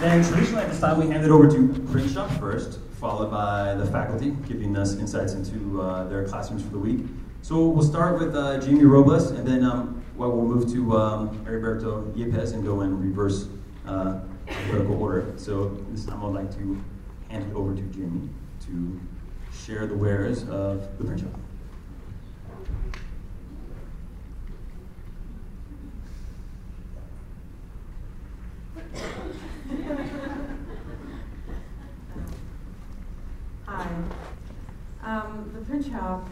And traditionally at this time we hand it over to Print Shop first, followed by the faculty, giving us insights into their classrooms for the week. So we'll start with Jamie Robles, and then we'll move to Heriberto Yepes and go in reverse alphabetical order. So this time I'd like to hand it over to Jamie to share the wares of the Print Shop. Hi. The Print Shop,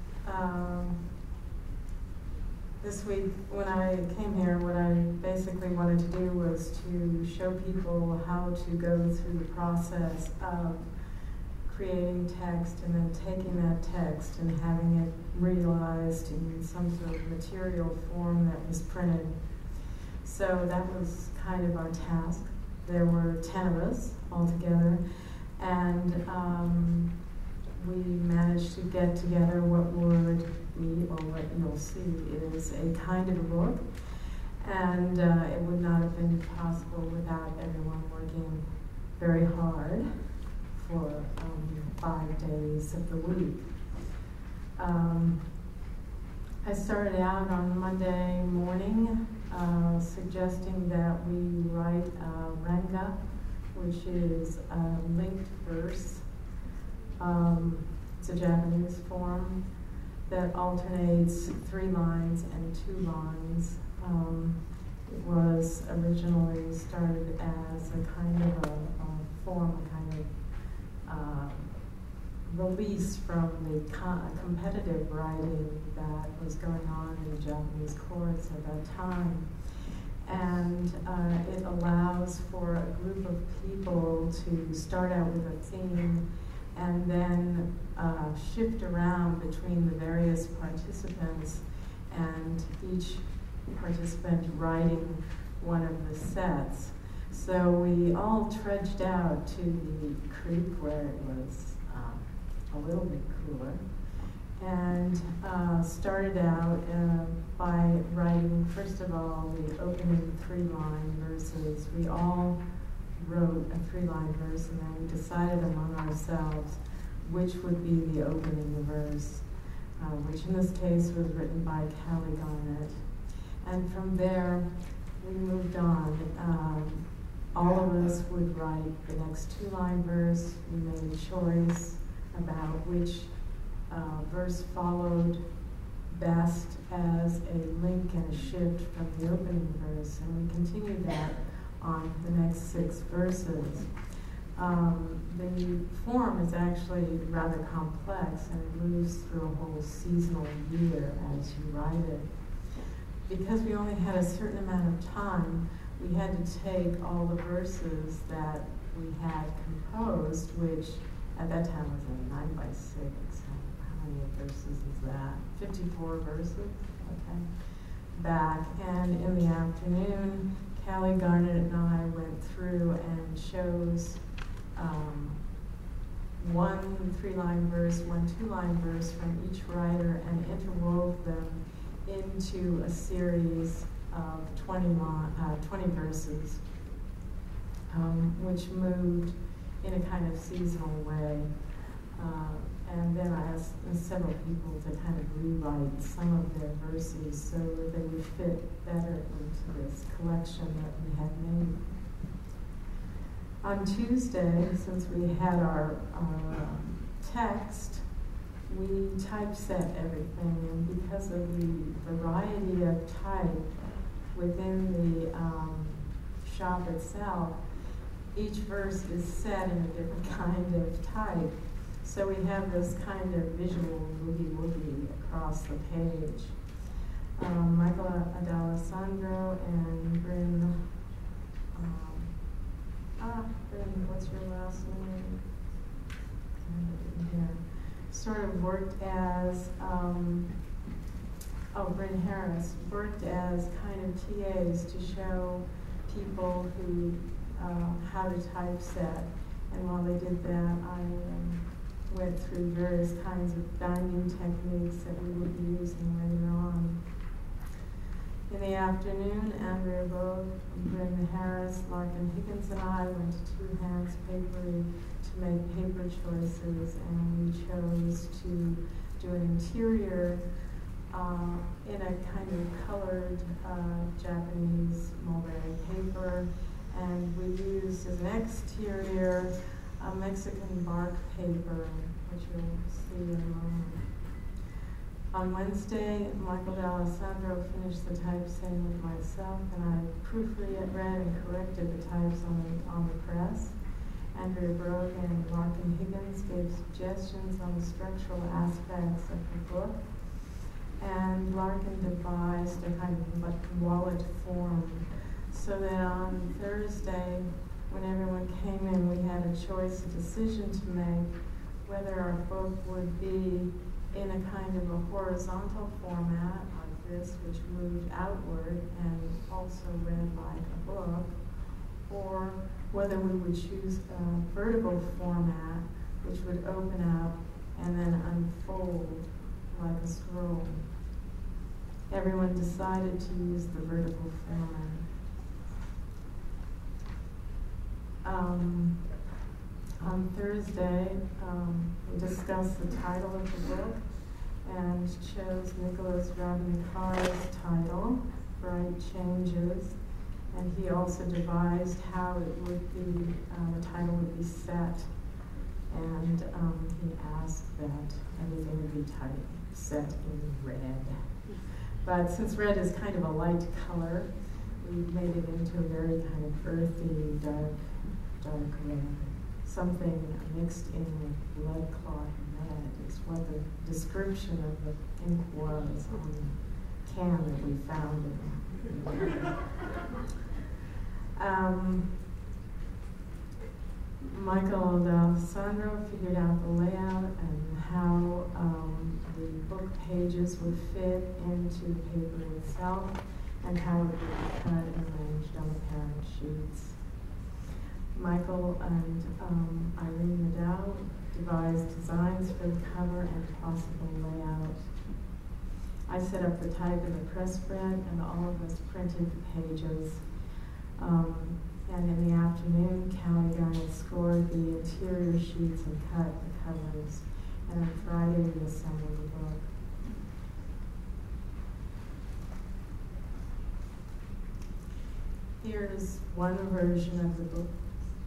this week when I came here, what I basically wanted to do was to show people how to go through the process of creating text and then taking that text and having it realized in some sort of material form that was printed. So that was kind of our task. There were 10 of us altogether, and we managed to get together what would be, or what you'll see, is a kind of a book, and it would not have been possible without everyone working very hard for 5 days of the week. I started out on Monday morning suggesting that we write Renga, which is a linked verse. It's a Japanese form that alternates 3 lines and 2 lines. It was originally started as a kind of a form, a kind of release from the competitive writing that was going on in the Japanese courts at that time. And it allows for a group of people to start out with a theme and then shift around between the various participants, and each participant writing one of the sets. So we all trudged out to the creek where it was a little bit cooler, and started out by writing, first of all, the opening 3-line verses. We all wrote a 3-line verse, and then we decided among ourselves which would be the opening verse, which in this case was written by Callie Garnett. And from there, we moved on. All of us would write the next 2-line verse. We made a choice about which verse followed best as a link and a shift from the opening verse, and we continued that on the next 6 verses. The form is actually rather complex, and it moves through a whole seasonal year as you write it. Because we only had a certain amount of time, we had to take all the verses that we had composed, which at that time was a 9x6. How many verses is that? 54 verses, okay. Back, and in the afternoon, Callie Garnett and I went through and chose one 3-line verse, one 2-line verse from each writer, and interwove them into a series of 20 verses, which moved in a kind of seasonal way. And then I asked several people to kind of rewrite some of their verses so that they would fit better into this collection that we had made. On Tuesday, since we had our text, we typeset everything, and because of the variety of type within the shop itself, each verse is set in a different kind of type. So we have this kind of visual boogie-woogie across the page. Michael Adalessandro and Bryn, Bryn, what's your last name? Here. Sort of worked as, Bryn Harris, worked as kind of TAs to show people who, how to typeset. And while they did that, I went through various kinds of binding techniques that we would be using later on. In the afternoon, Andrea Vogue, Bryn Raymond Harris, Larkin Higgins, and I went to Two Hands Papery to make paper choices, and we chose to do an interior in a kind of colored Japanese mulberry paper, and we used as an exterior a Mexican bark paper, which you'll see in a moment. On Wednesday, Michael D'Alessandro finished the typesetting with myself, and I proofread and corrected the types on the press. Andrea Brogan and Larkin Higgins gave suggestions on the structural aspects of the book, and Larkin devised a kind of like wallet form, so that on Thursday, when everyone came in, we had a decision to make, whether our book would be in a kind of a horizontal format like this, which moved outward and also read like a book, or whether we would choose a vertical format which would open up and then unfold like a scroll. Everyone decided to use the vertical format. On Thursday, we discussed the title of the book and chose Nicholas Radnikar's title, Bright Changes, and he also devised how it would be, the title would be set, and he asked that everything would be set in red. But since red is kind of a light color, we made it into a very kind of earthy, dark red. Something mixed in with blood clot red is what the description of the ink was on the can that we found it. Michael D'Alessandro figured out the layout and how the book pages would fit into the paper itself and how it would be cut and arranged on the parent sheets. Michael and Irene Medell devised designs for the cover and possible layout. I set up the type in the press spread, and all of us printed the pages. And in the afternoon, Callie Garnett scored the interior sheets and cut the covers. And on Friday, we assembled the book. Here's one version of the book.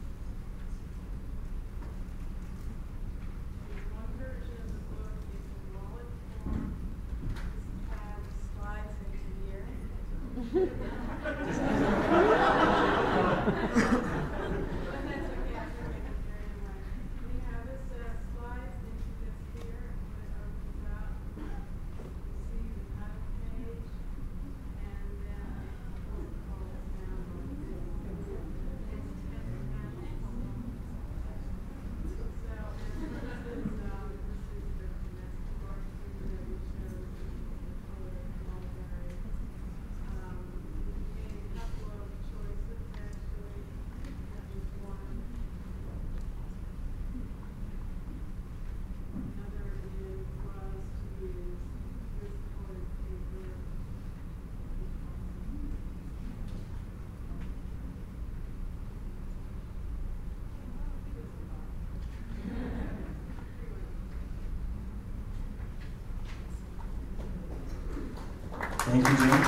Thank you, Jim.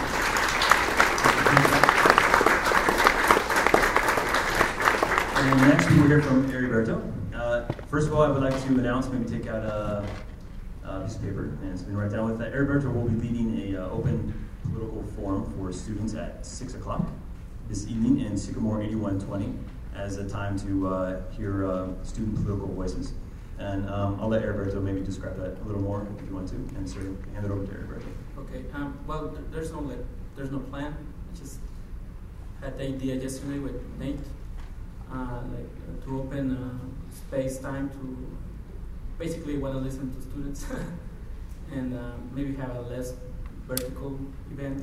And next we will hear from Heriberto. First of all, I would like to announce, maybe take out a piece of paper and something to write down with that. Heriberto will be leading a open political forum for students at 6 o'clock this evening in Sycamore 8120 as a time to hear student political voices. And I'll let Heriberto maybe describe that a little more if you want to, and so hand it over to Heriberto. Okay. Well, there's no plan. I just had the idea yesterday with Nate, to open space time to basically want to listen to students, and maybe have a less vertical event.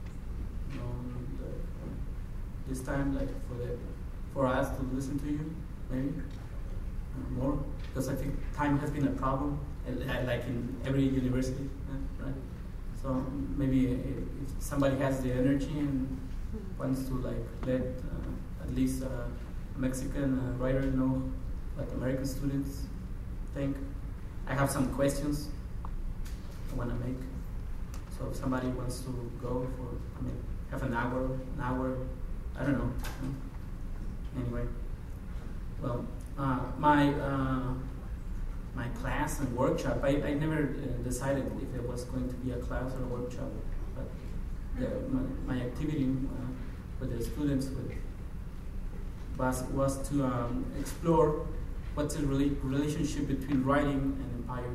This time, like for us to listen to you, maybe more, because I think time has been a problem, like in every university, right? So maybe if somebody has the energy and wants to like let at least a Mexican writer know what American students think. I have some questions I want to make. So if somebody wants to go for, half an hour, I don't know. Anyway, well, my class and workshop, I never decided if it was going to be a class or a workshop, but my activity with the students was to explore what's the relationship between writing and empire.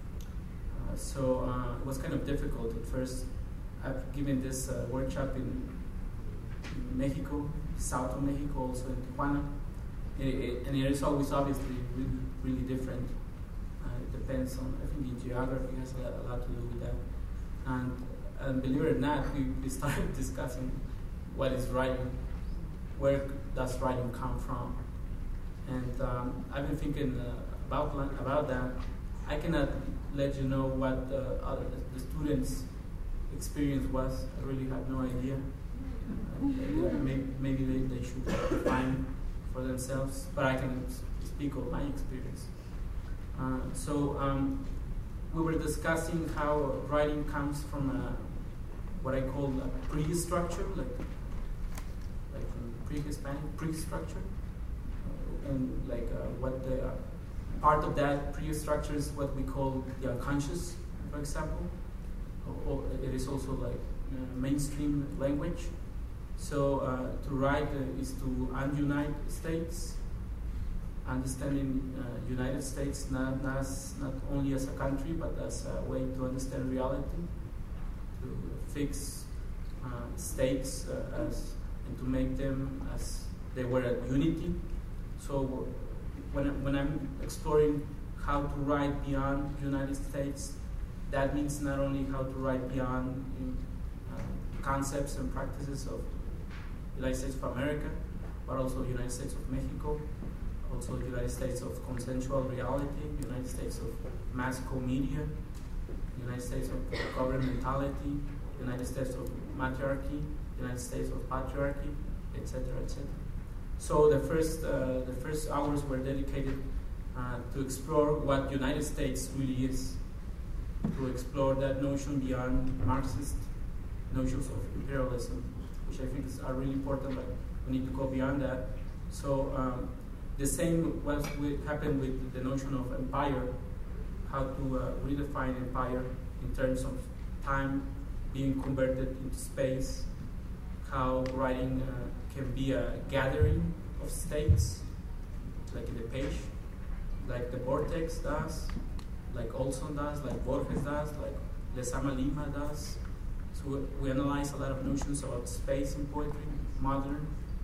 So it was kind of difficult at first. I've given this workshop in Mexico, south of Mexico, also in Tijuana, and it is always obviously really, really different. It depends on, I think the geography has a lot to do with that. And believe it or not, we started discussing what is writing, where does writing come from. And I've been thinking about that. I cannot let you know what the students' experience was. I really have no idea. Maybe they should define for themselves, but I can speak of my experience. So we were discussing how writing comes from what I call a pre-structure, like from pre-Hispanic pre-structure, and like what the part of that pre-structure is what we call the unconscious, for example. It is also like mainstream language. So to write is to unite states, understanding United States not only as a country, but as a way to understand reality, to fix states and to make them as they were at unity. So when I'm exploring how to write beyond United States, that means not only how to write beyond concepts and practices of United States of America, but also United States of Mexico, also United States of consensual reality, United States of mass media, United States of governmentality, United States of matriarchy, United States of patriarchy, etc., etc. So the first hours were dedicated to explore what United States really is, to explore that notion beyond Marxist notions of imperialism, which I think are really important, but we need to go beyond that. So the same happened with the notion of empire, how to redefine empire in terms of time being converted into space, how writing can be a gathering of states, like in the page, like the Vortex does, like Olson does, like Borges does, like Lezama Lima does. So we analyze a lot of notions about space in poetry, modern,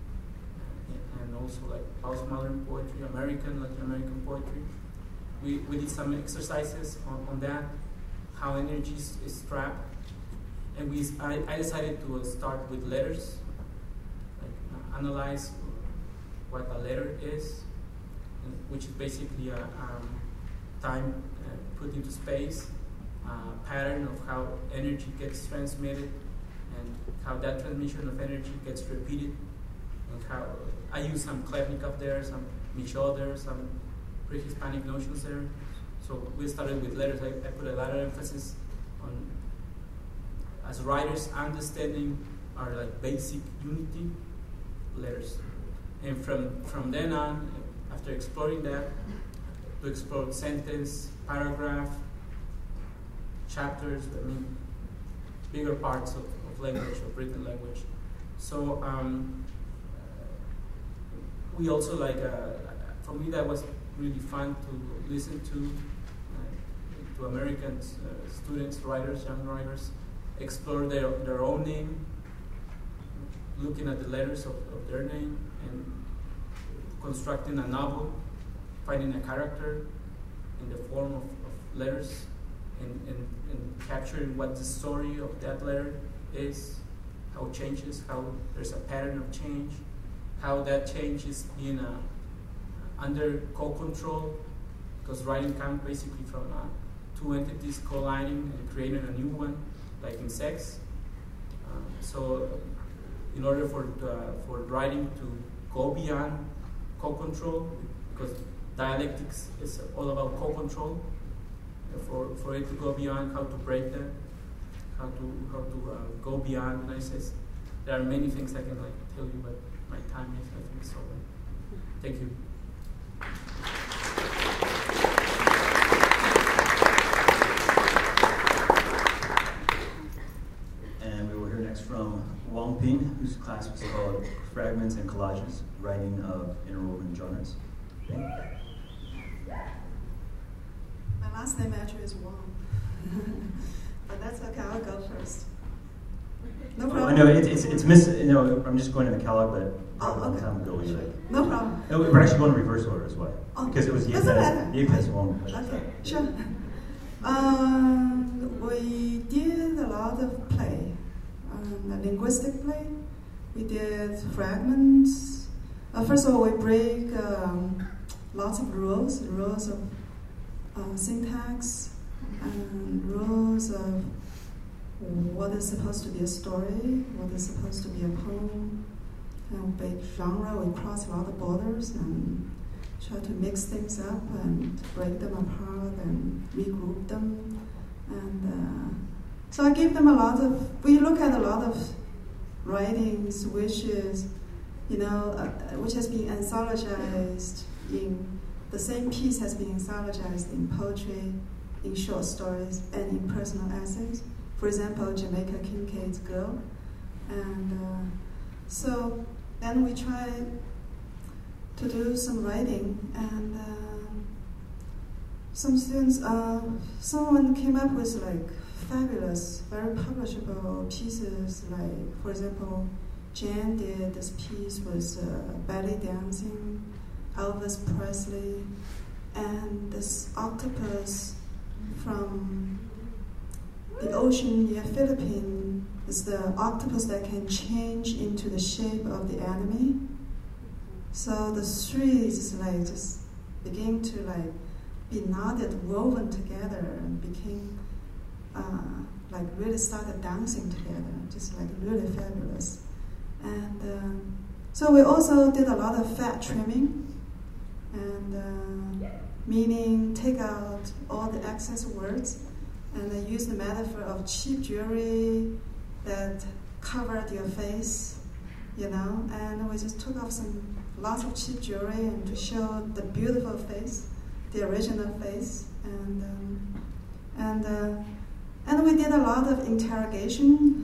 and also like postmodern poetry, American, Latin American poetry. We did some exercises on that, how energy is trapped, and I decided to start with letters, like analyze what a letter is, which is basically a time put into space, pattern of how energy gets transmitted, and how that transmission of energy gets repeated, and how I use some Klevnikov there, some Michaud there, some pre-Hispanic notions there. So we started with letters. I put a lot of emphasis on, as writers, understanding our like basic unity, letters. And from then on, after exploring that, to explore sentence, paragraph, chapters, bigger parts of language, of written language. So we also for me that was really fun to listen to American students, writers, young writers, explore their own name, looking at the letters of their name, and constructing a novel, finding a character in the form of letters, and capturing what the story of that letter is, how it changes, how there's a pattern of change, how that change is being under co-control, because writing comes basically from two entities colliding and creating a new one, like in sex. So in order for writing to go beyond co-control, because dialectics is all about co-control, for it to go beyond, how to break that, how to go beyond. And I says there are many things I can tell you, but my time is, I think, so. Thank you. And we will hear next from Wang Ping, whose class was called Fragments and Collages, Writing of Interwoven Genres. My last name actually is Wang. But that's okay, I'll go first. No problem. I know it's miss. I'm just going in the catalog, but a long time ago. No problem. No, we're actually going in reverse order as well, because it was doesn't matter. Yepes Wang. Okay, sure. We did a lot of play, linguistic play. We did fragments. First of all, we break lots of rules of syntax, and rules of what is supposed to be a story, what is supposed to be a poem. And by genre, we cross a lot of borders and try to mix things up and break them apart and regroup them. And so I give them we look at a lot of writings which is, which has been anthologized the same piece has been anthologized in poetry, in short stories, and in personal essays. For example, Jamaica Kincaid's Girl. And so then we try to do some writing, and some students, someone came up with fabulous, very publishable pieces. Like, for example, Jan did this piece with belly dancing, Elvis Presley, and this octopus from the ocean near Philippines is the octopus that can change into the shape of the enemy. So the trees just begin to be knotted, woven together, and became really started dancing together, just really fabulous. And so we also did a lot of fat trimming, and meaning take out all the excess words, and I use the metaphor of cheap jewelry that covered your face, and we just took off lots of cheap jewelry and to show the beautiful face, the original face, and we did a lot of interrogation.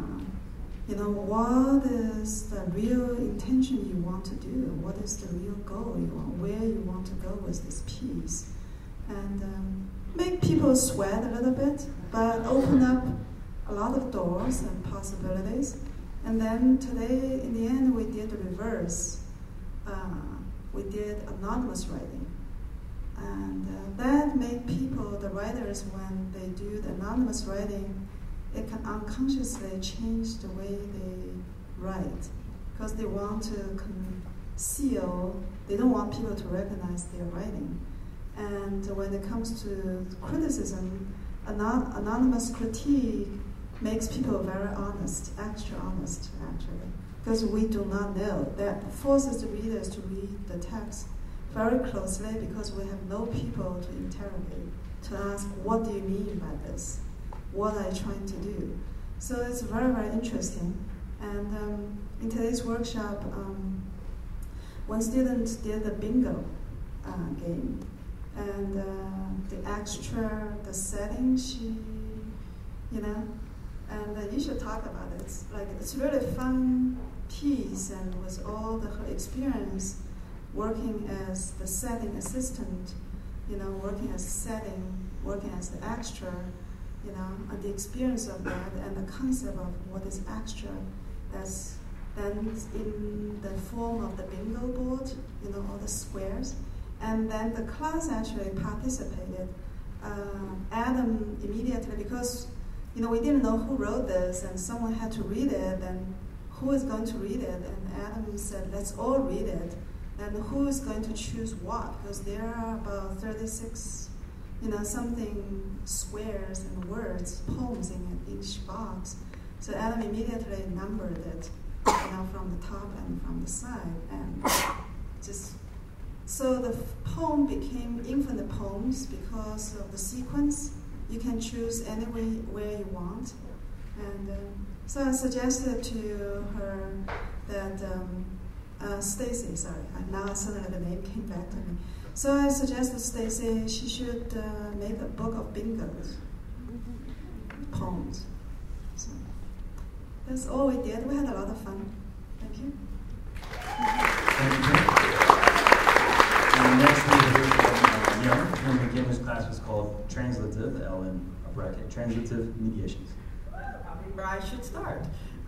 What is the real intention you want to do? What is the real goal you want? Where you want to go with this piece? And make people sweat a little bit, but open up a lot of doors and possibilities. And then today, in the end, we did the reverse. We did anonymous writing. And that made people, the writers, when they do the anonymous writing, it can unconsciously change the way they write, because they want to conceal, they don't want people to recognize their writing. And when it comes to criticism, anonymous critique makes people very honest, extra honest, actually, because we do not know. That forces the readers to read the text very closely, because we have no people to interrogate, to ask, what do you mean by this? What are you trying to do? So it's very, very interesting. And in today's workshop, one student did a bingo game. And the extra, the setting, and you should talk about it. It's really fun piece, and with all her experience working as the setting assistant, working as setting, working as the extra, and the experience of that, and the concept of what is extra, that's then in the form of the bingo board, all the squares. And then the class actually participated. Adam immediately, because we didn't know who wrote this, and someone had to read it, and who is going to read it? And Adam said, let's all read it. And who is going to choose what? Because there are about 36, something squares and words, poems in each box. So Adam immediately numbered it. from the top and from the side, and just so the poem became infinite poems because of the sequence. You can choose anywhere where you want, and so I suggested to her that Stacy, sorry, now suddenly the name came back to me. So I suggested Stacy she should make a book of bingos, poems. So that's all we did. We had a lot of fun. Thank you. Thank you. And next we hear from Young. Young beginner's class was called Translative, the L in a bracket, Translative Mediations. Where I should start.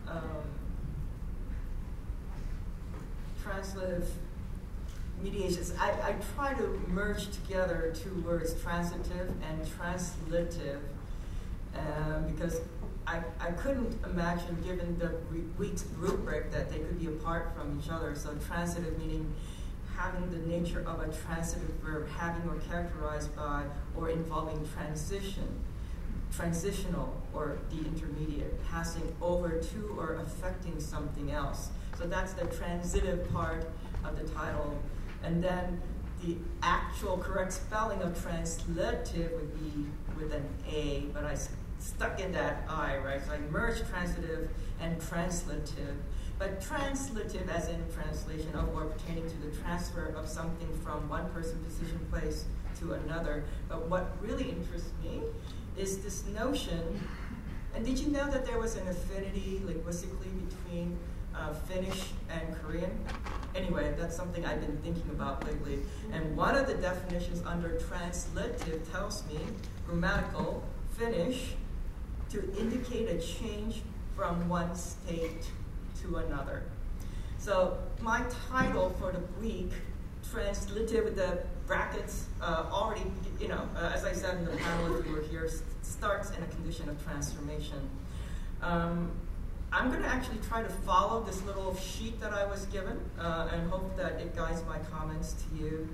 Translative mediations. I try to merge together two words, transitive and translative, because I couldn't imagine, given the week's rubric, that they could be apart from each other. So transitive meaning having the nature of a transitive verb, having or characterized by or involving transition, transitional or the intermediate, passing over to or affecting something else. So that's the transitive part of the title. And then the actual correct spelling of translative would be with an A, but I stuck in that I, right? So I merged transitive and translative. But translative as in translation of or pertaining to the transfer of something from one person, position, place to another. But what really interests me is this notion, and did you know that there was an affinity linguistically between Finnish and Korean? Anyway, that's something I've been thinking about lately. And one of the definitions under translative tells me grammatical Finnish to indicate a change from one state to another. So my title for the week, translative with the brackets, already, as I said in the panel if you were here, starts in a condition of transformation. I'm going to actually try to follow this little sheet that I was given and hope that it guides my comments to you.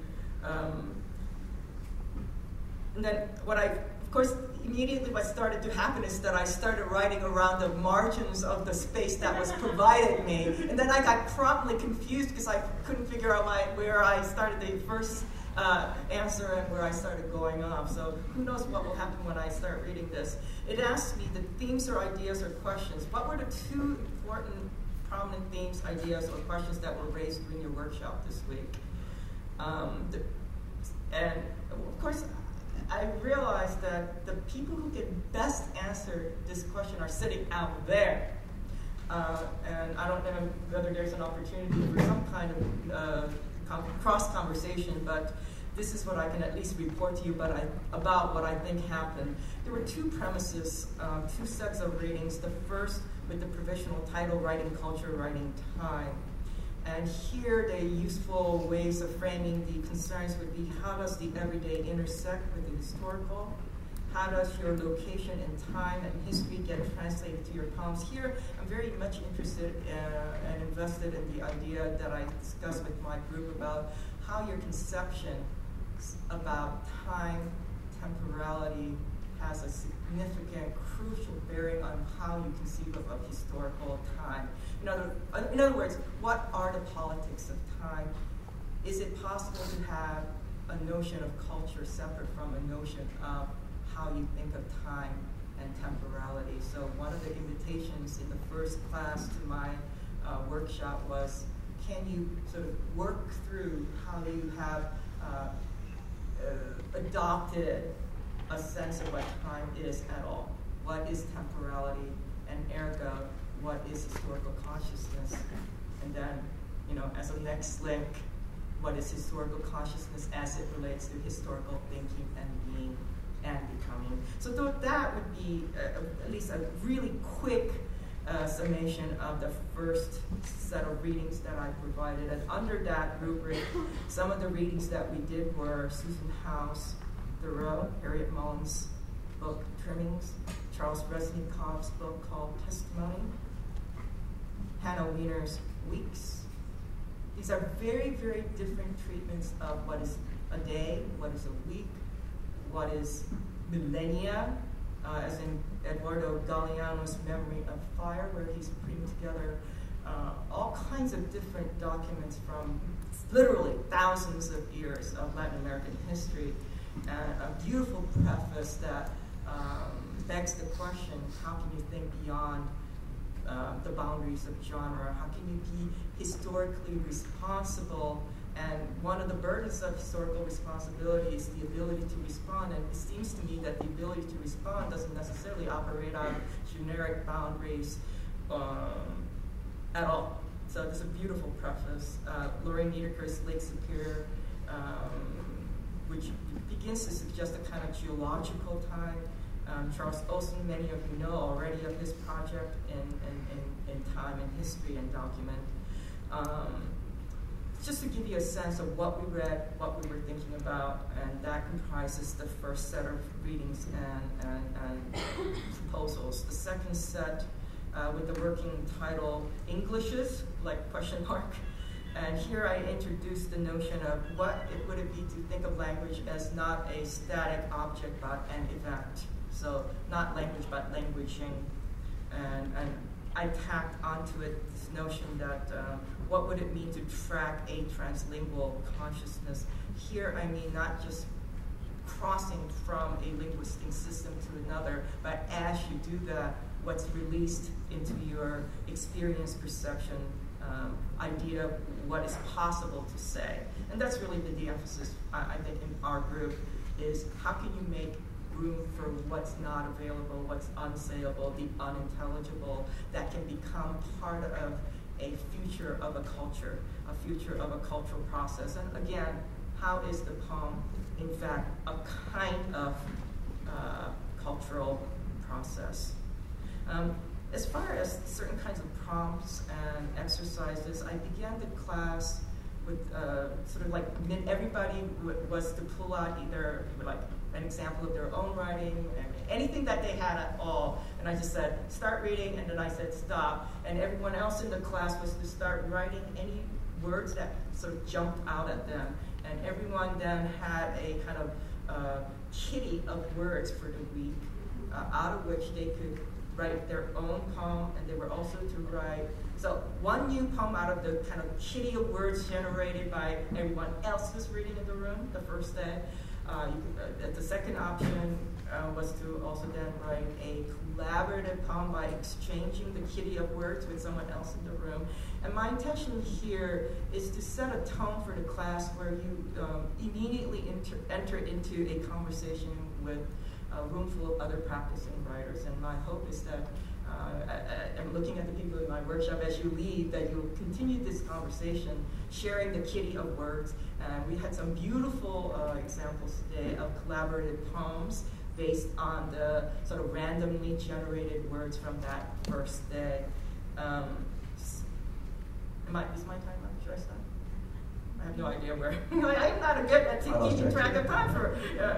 And then of course, immediately what started to happen is that I started writing around the margins of the space that was provided me. And then I got promptly confused because I couldn't figure out where I started the first answer and where I started going off. So who knows what will happen when I start reading this. It asks me the themes or ideas or questions. What were the two important, prominent themes, ideas, or questions that were raised during your workshop this week? And of course, I realized that the people who can best answer this question are sitting out there. And I don't know whether there's an opportunity for some kind of cross-conversation, but this is what I can at least report to you about what I think happened. There were two premises, two sets of readings. The first with the provisional title, Writing Culture, Writing Time. And here the useful ways of framing the concerns would be, how does the everyday intersect with the historical? How does your location and time and history get translated to your poems? Here, I'm very much interested and invested in the idea that I discussed with my group about how your conception about time, temporality, has a significant, crucial bearing on how you conceive of historical time. In other words, what are the politics of time? Is it possible to have a notion of culture separate from a notion of how you think of time and temporality? So one of the invitations in the first class to my workshop was, can you sort of work through how you have adopted a sense of what time is at all? What is temporality? And ergo, what is historical consciousness? And then, as a next link, what is historical consciousness as it relates to historical thinking and being and becoming? So that would be at least a really quick summation of the first set of readings that I provided. And under that rubric, some of the readings that we did were Susan House, Thoreau, Harriet Mullins' book Trimmings, Charles Resnikov's book called Testimony, Hannah Wiener's Weeks. These are very, very different treatments of what is a day, what is a week, what is millennia, as in Eduardo Galeano's Memory of Fire, where he's putting together all kinds of different documents from literally thousands of years of Latin American history, and a beautiful preface that begs the question, how can you think beyond the boundaries of genre? How can you be historically responsible? And one of the burdens of historical responsibility is the ability to respond, and it seems to me that the ability to respond doesn't necessarily operate on generic boundaries at all. So there's a beautiful preface. Lorraine Niederker's Lake Superior, which begins to suggest a kind of geological time. Charles Olson, many of you know already of his project in time and history and document. Just to give you a sense of what we read, what we were thinking about, and that comprises the first set of readings and proposals. The second set with the working title, Englishes, like question mark. And here I introduced the notion of what would it be to think of language as not a static object but an event. So not language but languaging. And I tacked onto it this notion that what would it mean to track a translingual consciousness? Here I mean not just crossing from a linguistic system to another, but as you do that, what's released into your experience, perception, idea of what is possible to say. And that's really the emphasis, I think, in our group, is how can you make room for what's not available, what's unsayable, the unintelligible, that can become part of a future of a culture, a future of a cultural process. And again, how is the poem, in fact, a kind of cultural process? As far as certain kinds of prompts and exercises, I began the class with sort of like everybody was to pull out either like an example of their own writing, anything that they had at all. And I just said, start reading, and then I said, stop. And everyone else in the class was to start writing any words that sort of jumped out at them. And everyone then had a kind of kitty of words for the week, out of which they could write their own poem, and they were also to write, so one new poem out of the kind of kitty of words generated by everyone else who's reading in the room the first day. The second option was to also then write a collaborative poem by exchanging the kitty of words with someone else in the room. And my intention here is to set a tone for the class where you immediately enter into a conversation with a room full of other practicing writers. And my hope is that, I'm looking at the people in my workshop as you leave, that you'll continue this conversation, sharing the kitty of words. And we had some beautiful examples today of collaborative poems based on the sort of randomly generated words from that first day. Is my time up? Should I stop? I have no idea where. I'm not good at keeping track of time for.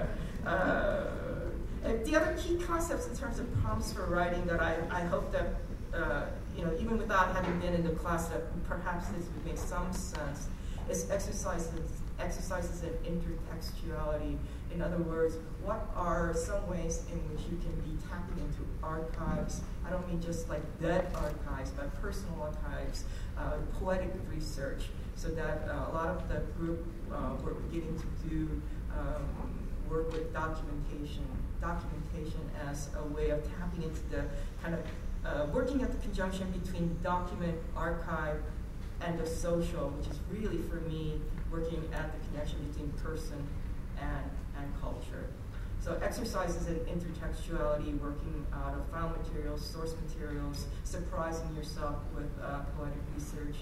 The other key concepts in terms of prompts for writing that I hope that, even without having been in the class, that perhaps this would make some sense, is exercises in intertextuality. In other words, what are some ways in which you can be tapping into archives? I don't mean just like dead archives, but personal archives, poetic research, so that a lot of the group were beginning to do work with documentation as a way of tapping into the kind of working at the conjunction between document, archive, and the social, which is really, for me, working at the connection between person and culture. So exercises in intertextuality, working out of found materials, source materials, surprising yourself with poetic research.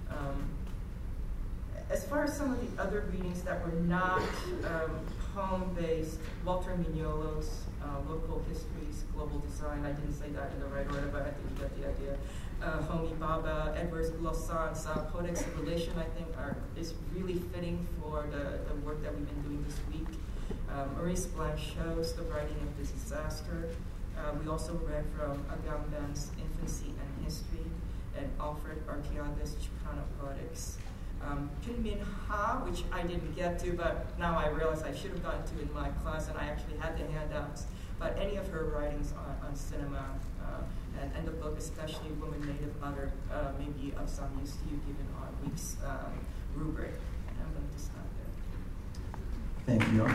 As far as some of the other readings that were not poem-based, Walter Mignolo's Local Histories, Global Design, I didn't say that in the right order, but I think you get the idea. Homi Bhabha, Edward Glossan's Codex of Relation, I think is really fitting for the work that we've been doing this week. Maurice Blanchot's The Writing of the Disaster. We also read from Agamben's Infancy and History, and Alfred Arteaga's Chicano Poetics. Pinmin Ha, which I didn't get to, but now I realize I should have gotten to in my class, and I actually had the handouts. But any of her writings on cinema, and the book, especially Woman Native Mother, may be of some use to you given our week's rubric. And I'm going to stop there. Thank you.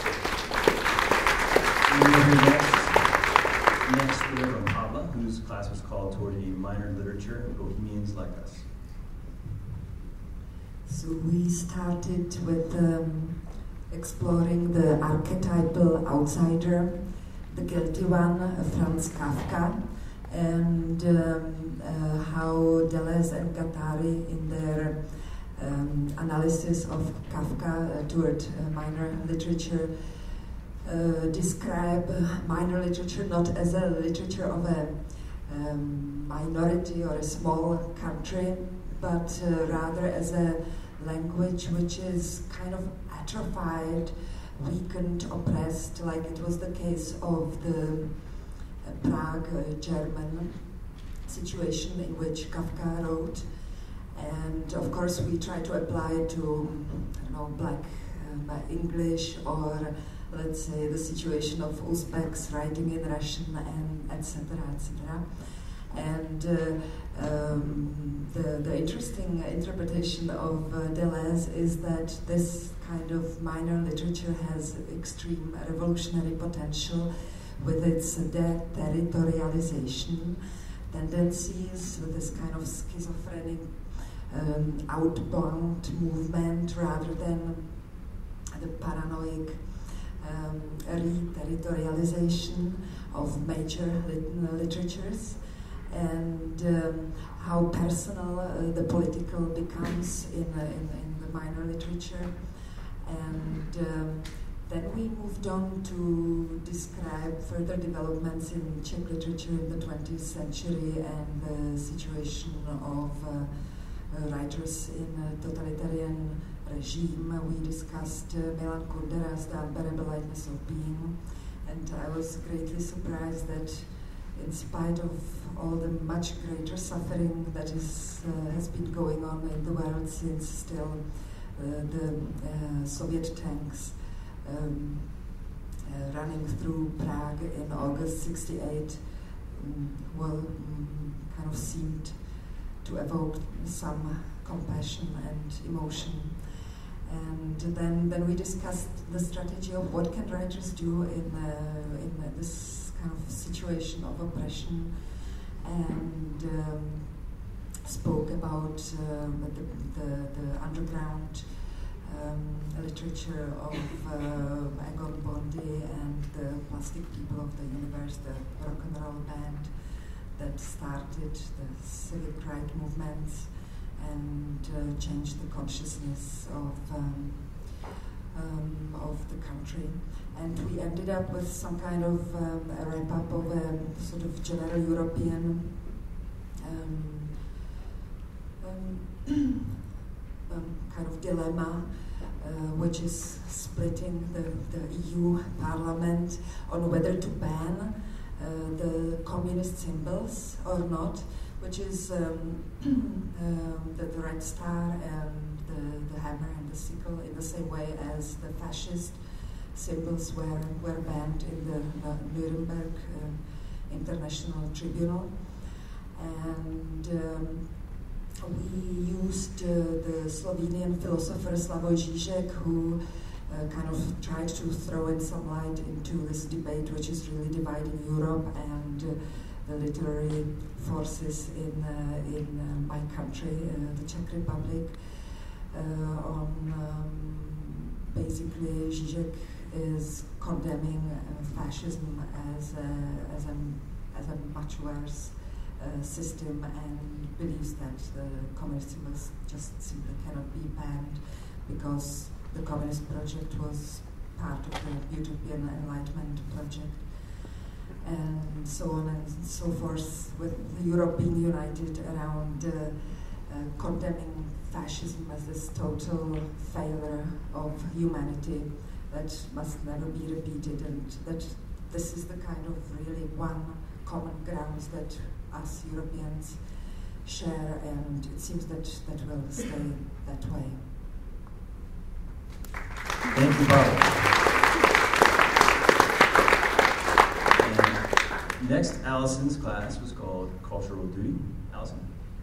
Next we have Pablo, whose class was called Toward a Minor Literature, Bohemians Like Us. So we started with exploring the archetypal outsider, the guilty one, Franz Kafka, and how Deleuze and Guattari, in their analysis of Kafka toward minor literature, describe minor literature not as a literature of a minority or a small country, but rather as a language which is kind of atrophied, weakened, oppressed, like it was the case of the Prague German situation in which Kafka wrote. And of course we try to apply it to, I don't know, Black English, or let's say the situation of Uzbeks writing in Russian, and etc., etc. And the interesting interpretation of Deleuze is that this kind of minor literature has extreme revolutionary potential with its deterritorialization tendencies, with this kind of schizophrenic outbound movement rather than the paranoid re-territorialization of major literatures, and how personal the political becomes in the minor literature. And then we moved on to describe further developments in Czech literature in the 20th century and the situation of writers in a totalitarian regime. We discussed Milan Kundera's The Unbearable Lightness of Being, and I was greatly surprised that in spite of all the much greater suffering that has been going on in the world since still the Soviet tanks running through Prague in August '68 kind of seemed to evoke some compassion and emotion. And then we discussed the strategy of what can writers do in this kind of situation of oppression, and spoke about the underground literature of Egon Bondy and the Plastic People of the Universe, the rock and roll band that started the civic rights movements and changed the consciousness of the country. And we ended up with some kind of a wrap-up of a sort of general European kind of dilemma, which is splitting the EU Parliament on whether to ban the communist symbols or not, which is the Red Star and the hammer and the sickle, in the same way as the fascist symbols were banned in the Nuremberg International Tribunal. And we used the Slovenian philosopher Slavoj Žižek, who kind of tried to throw in some light into this debate which is really dividing Europe and the literary forces in my country, the Czech Republic. Basically, Žižek is condemning fascism as a much worse system, and believes that the communist symbols just simply cannot be banned because the communist project was part of the Utopian Enlightenment project, and so on and so forth, with Europe being united around condemning fascism as this total failure of humanity that must never be repeated, and that this is the kind of really one common grounds that us Europeans share, and it seems that will stay that way. Thank you, Barbara. And Next, Allison's class was called Cultural Duty. Allison.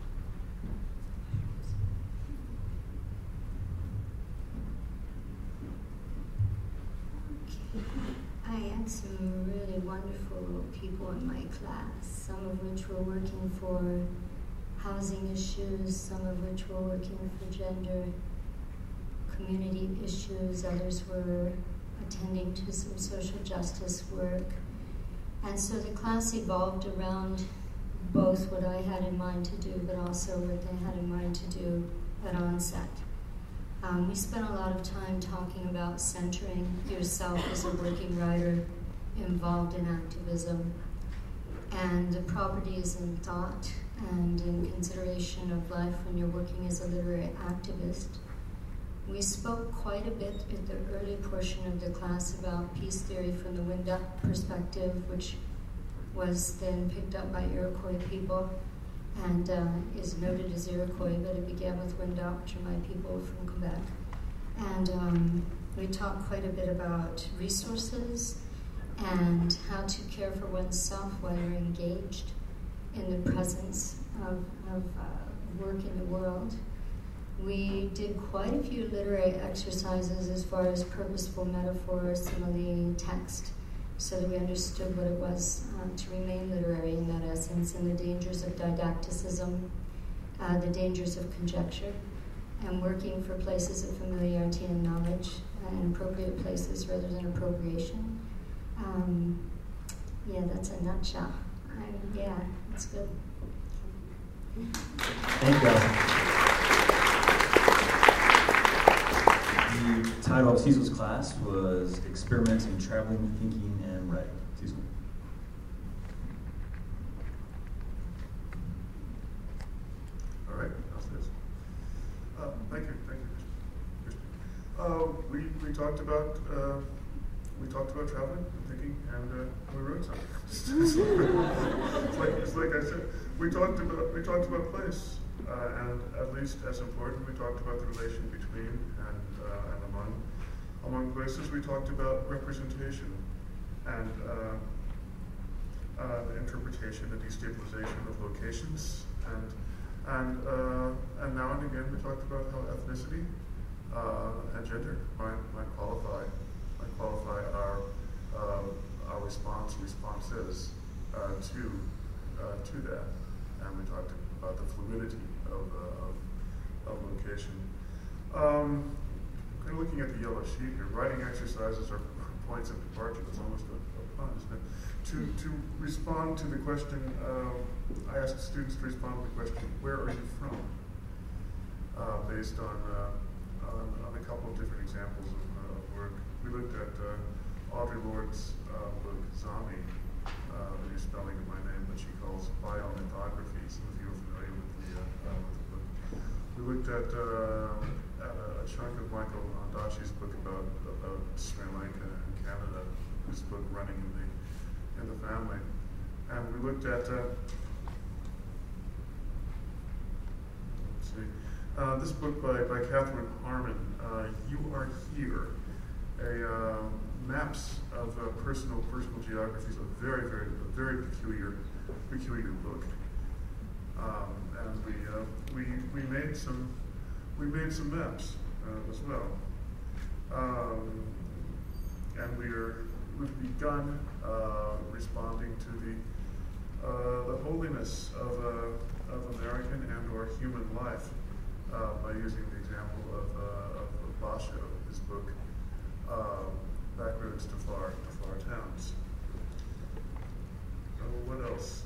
I had some really wonderful people in my class, some of which were working for housing issues, some of which were working for gender community issues, others were attending to some social justice work. And so the class evolved around both what I had in mind to do, but also what they had in mind to do at onset. We spent a lot of time talking about centering yourself as a working writer involved in activism and the properties in thought and in consideration of life when you're working as a literary activist. We spoke quite a bit in the early portion of the class about peace theory from the Wendat perspective, which was then picked up by Iroquois people and is noted as Iroquois, but it began with Wendat, which are my people from Quebec. And we talked quite a bit about resources and how to care for oneself while you're engaged in the presence of work in the world. We did quite a few literary exercises as far as purposeful metaphor, simile, text, so that we understood what it was to remain literary in that essence, and the dangers of didacticism, the dangers of conjecture, and working for places of familiarity and knowledge, and appropriate places rather than appropriation. Yeah, that's a nutshell. Yeah, that's good. Thank you, Allison. The title of Cecil's class was Experimenting, Traveling, Thinking, and Writing. Cecil. All right, how's this? Thank you, Christian. We talked about traveling and thinking, and we wrote something. it's like I said, we talked about place, and at least as important, we talked about the relation between and among places. We talked about representation and the interpretation and destabilization of locations, and now and again we talked about how ethnicity and gender might qualify our responses to that, and we talked about the fluidity of location. Kind of looking at the yellow sheet here, writing exercises are points of departure. That's almost a pun, isn't it? To respond to the question, I asked students to respond to the question, where are you from? Based on a couple of different examples of work. We looked at Audre Lorde's book, Zami, the new spelling of my name, that she calls biomythography. Some of you are familiar with the book. We looked at a chunk of Michael Ondaatje's book about Sri Lanka and Canada, his book Running in the Family. And we looked at this book by Catherine Harmon, You Are Here, maps of personal geographies, a very peculiar book. And we made some maps as well. And we've begun responding to the holiness of American and/or human life by using the example of Basho, his book, Backroads to Far Towns. What else?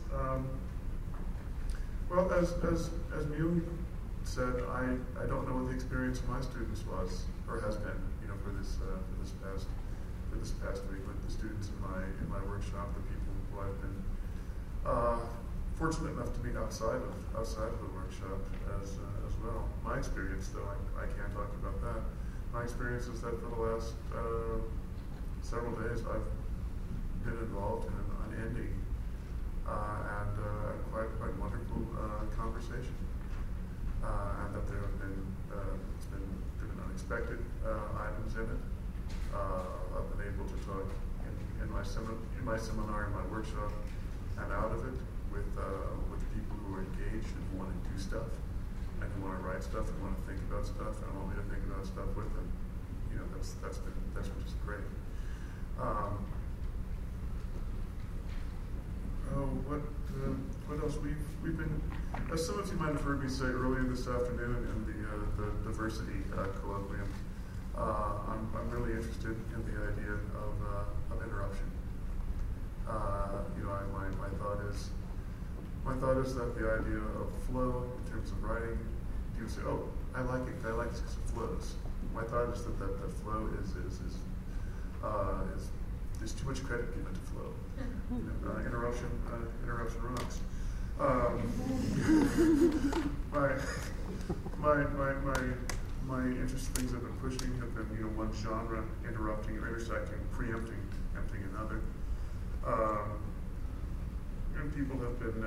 Well, as Miu said, I don't know what the experience of my students was or has been, for this past week with the students in my workshop, the people who I've been fortunate enough to meet outside of the workshop as well. My experience, though, I can't talk about that. My experience is that for the last several days I've been involved in an unending and quite wonderful conversation, and that there have been unexpected items in it. I've been able to talk in my seminar, in my workshop, and out of it with people who are engaged and who want to do stuff and who want to write stuff and want to think about stuff and want me to think about stuff with them. You know, that's just great. What else? We've been, as some of you might have heard me say earlier this afternoon in the diversity colloquium, I'm really interested in the idea of interruption. You know, my thought is that the idea of flow in terms of writing, you say, oh, I like it because it flows. My thought is that flow is there's too much credit given to flow. Interruption rocks. My interest things I've been pushing have been, you know, one genre interrupting or intersecting, preempting another. And people have been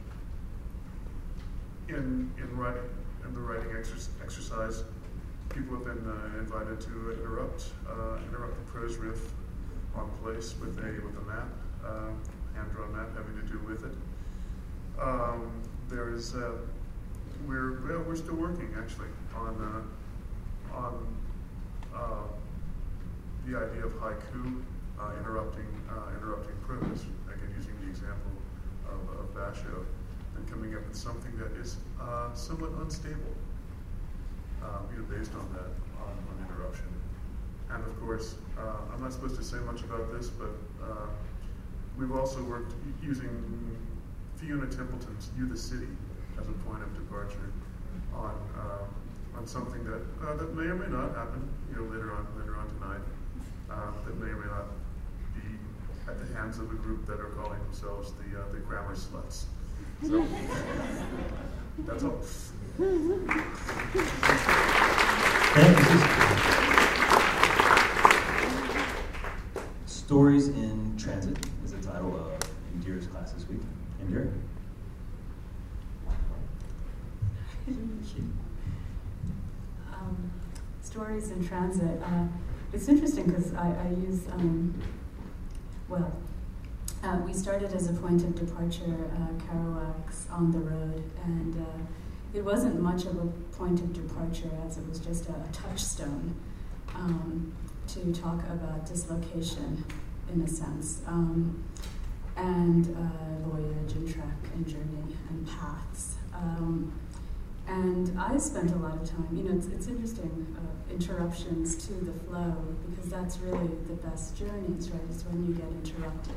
in the writing exercise. People have been invited to interrupt the prose riff on place with a map, hand-drawn map having to do with it. We're still working actually on the idea of haiku interrupting prose. Again, using the example of Basho, and coming up with something that is somewhat unstable, based on that on interruption. And of course, I'm not supposed to say much about this, but we've also worked using Fiona Templeton's "You the City" as a point of departure on something that may or may not happen, later on tonight. That may or may not be at the hands of a group that are calling themselves the grammar sluts. So that's all. Thank you. Stories in Transit is the title of Indir's class this week. Indir? Stories in Transit. It's interesting because I use, we started as a point of departure, Kerouac's On the Road, and it wasn't much of a point of departure as it was just a touchstone to talk about dislocation, in a sense, and voyage and trek and journey and paths. And I spent a lot of time, it's interesting, interruptions to the flow, because that's really the best journeys, right? It's when you get interrupted.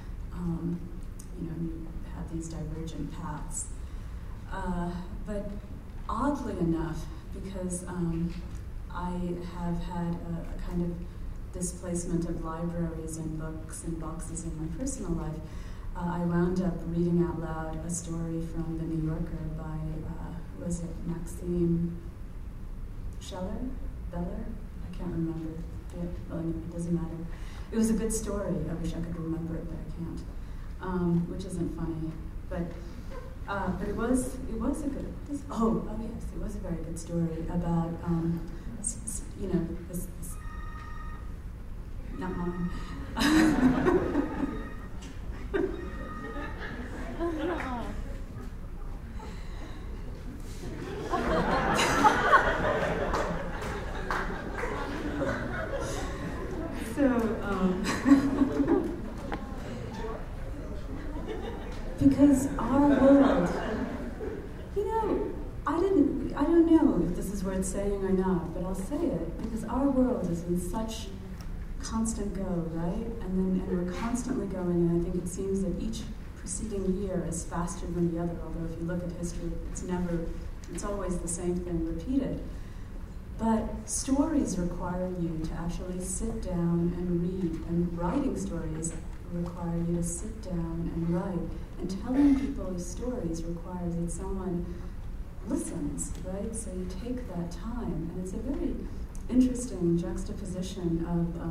You have these divergent paths. But oddly enough, because I have had a kind of displacement of libraries and books and boxes in my personal life, I wound up reading out loud a story from The New Yorker by, was it Maxime Beller? I can't remember. It doesn't matter. It was a good story. I wish I could remember it, but I can't. Which isn't funny, but it was a good. Yes, it was a very good story about this not mine. Because our world, I don't know if this is worth saying or not, but I'll say it, because our world is in such constant go, right? And we're constantly going, and I think it seems that each preceding year is faster than the other, although if you look at history, it's always the same thing repeated. But stories require you to actually sit down and read, and writing stories require you to sit down and write. And telling people stories requires that someone listens, right? So you take that time, and it's a very interesting juxtaposition of,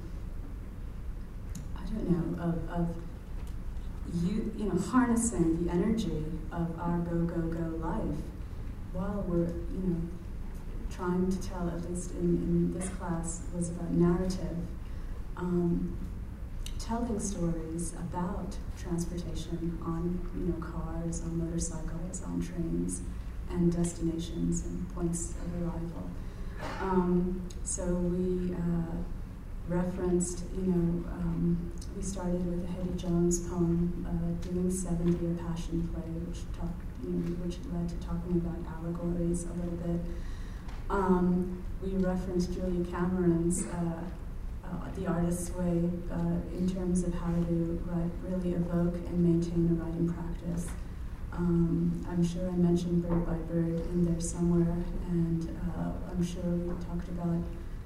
harnessing the energy of our go life while we're, trying to tell, at least in this class, was about narrative, telling stories about transportation on, cars, on motorcycles, on trains, and destinations and points of arrival. So we referenced, we started with a Hetty Jones poem, Doing 70, a Passion Play, which led to talking about allegories a little bit. We referenced Julia Cameron's The Artist's Way in terms of how to really evoke and maintain a writing practice. I'm sure I mentioned Bird by Bird in there somewhere, and I'm sure we talked about,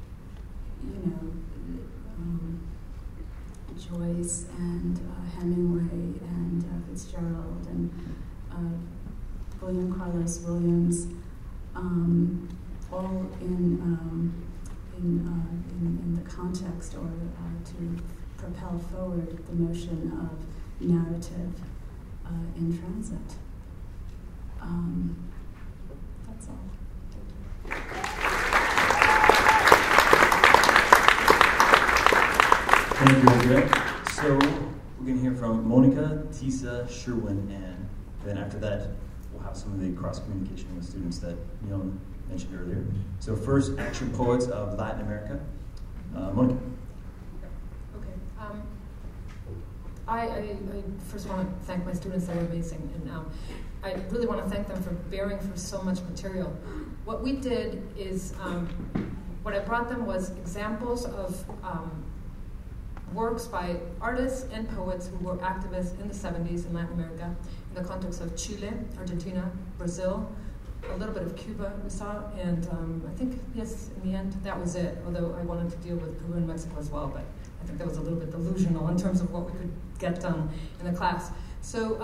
Joyce and Hemingway and Fitzgerald and William Carlos Williams, all in the context or to propel forward the notion of narrative in transit. That's all. Thank you, Andrea. So we're going to hear from Monica, Tisa, Sherwin, and then after that, we'll have some of the cross-communication with students that Neil mentioned earlier. So first, Action Poets of Latin America. Monica. Okay. I first want to thank my students. They were amazing. And I really want to thank them for bearing for so much material. What we did is, what I brought them was examples of works by artists and poets who were activists in the 70s in Latin America, in the context of Chile, Argentina, Brazil, a little bit of Cuba we saw, and I think, yes, in the end, that was it, although I wanted to deal with Peru and Mexico as well, but I think that was a little bit delusional in terms of what we could get done in the class. So,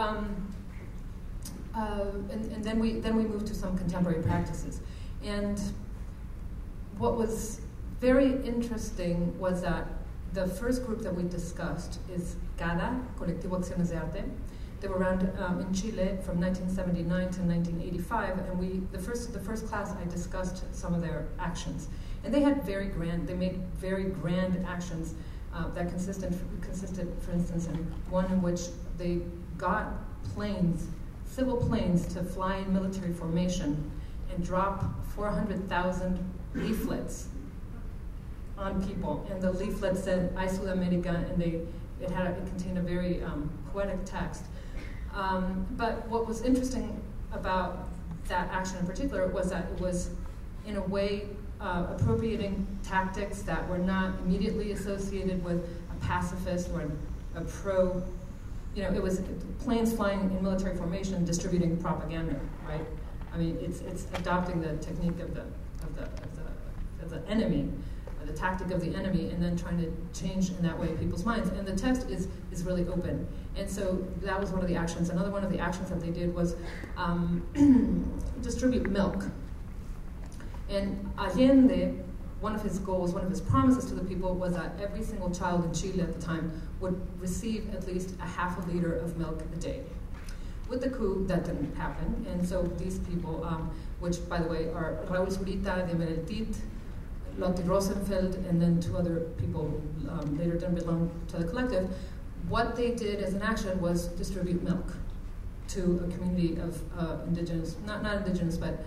and then we moved to some contemporary practices. And what was very interesting was that the first group that we discussed is CADA, Colectivo Acciones de Arte. They were around in Chile from 1979 to 1985, and the first class I discussed some of their actions. And they made very grand actions that consisted, for instance, in one in which they got civil planes to fly in military formation and drop 400,000 leaflets on people, and the leaflet said "I Sudamerica," and it contained a very poetic text. But what was interesting about that action in particular was that it was, in a way, appropriating tactics that were not immediately associated with a pacifist or a pro. It was planes flying in military formation, distributing propaganda, right? I mean, it's adopting the technique of the enemy, the tactic of the enemy, and then trying to change in that way people's minds. And the text is really open. And so that was one of the actions. Another one of the actions that they did was distribute milk. And Allende, one of his goals, one of his promises to the people was that every single child in Chile at the time would receive at least a half a liter of milk a day. With the coup, that didn't happen. And so these people, which by the way are Raúl Zurita, de Mereltit, Lotte Rosenfeld, and then two other people who later didn't belong to the collective, what they did as an action was distribute milk to a community of indigenous, not indigenous, but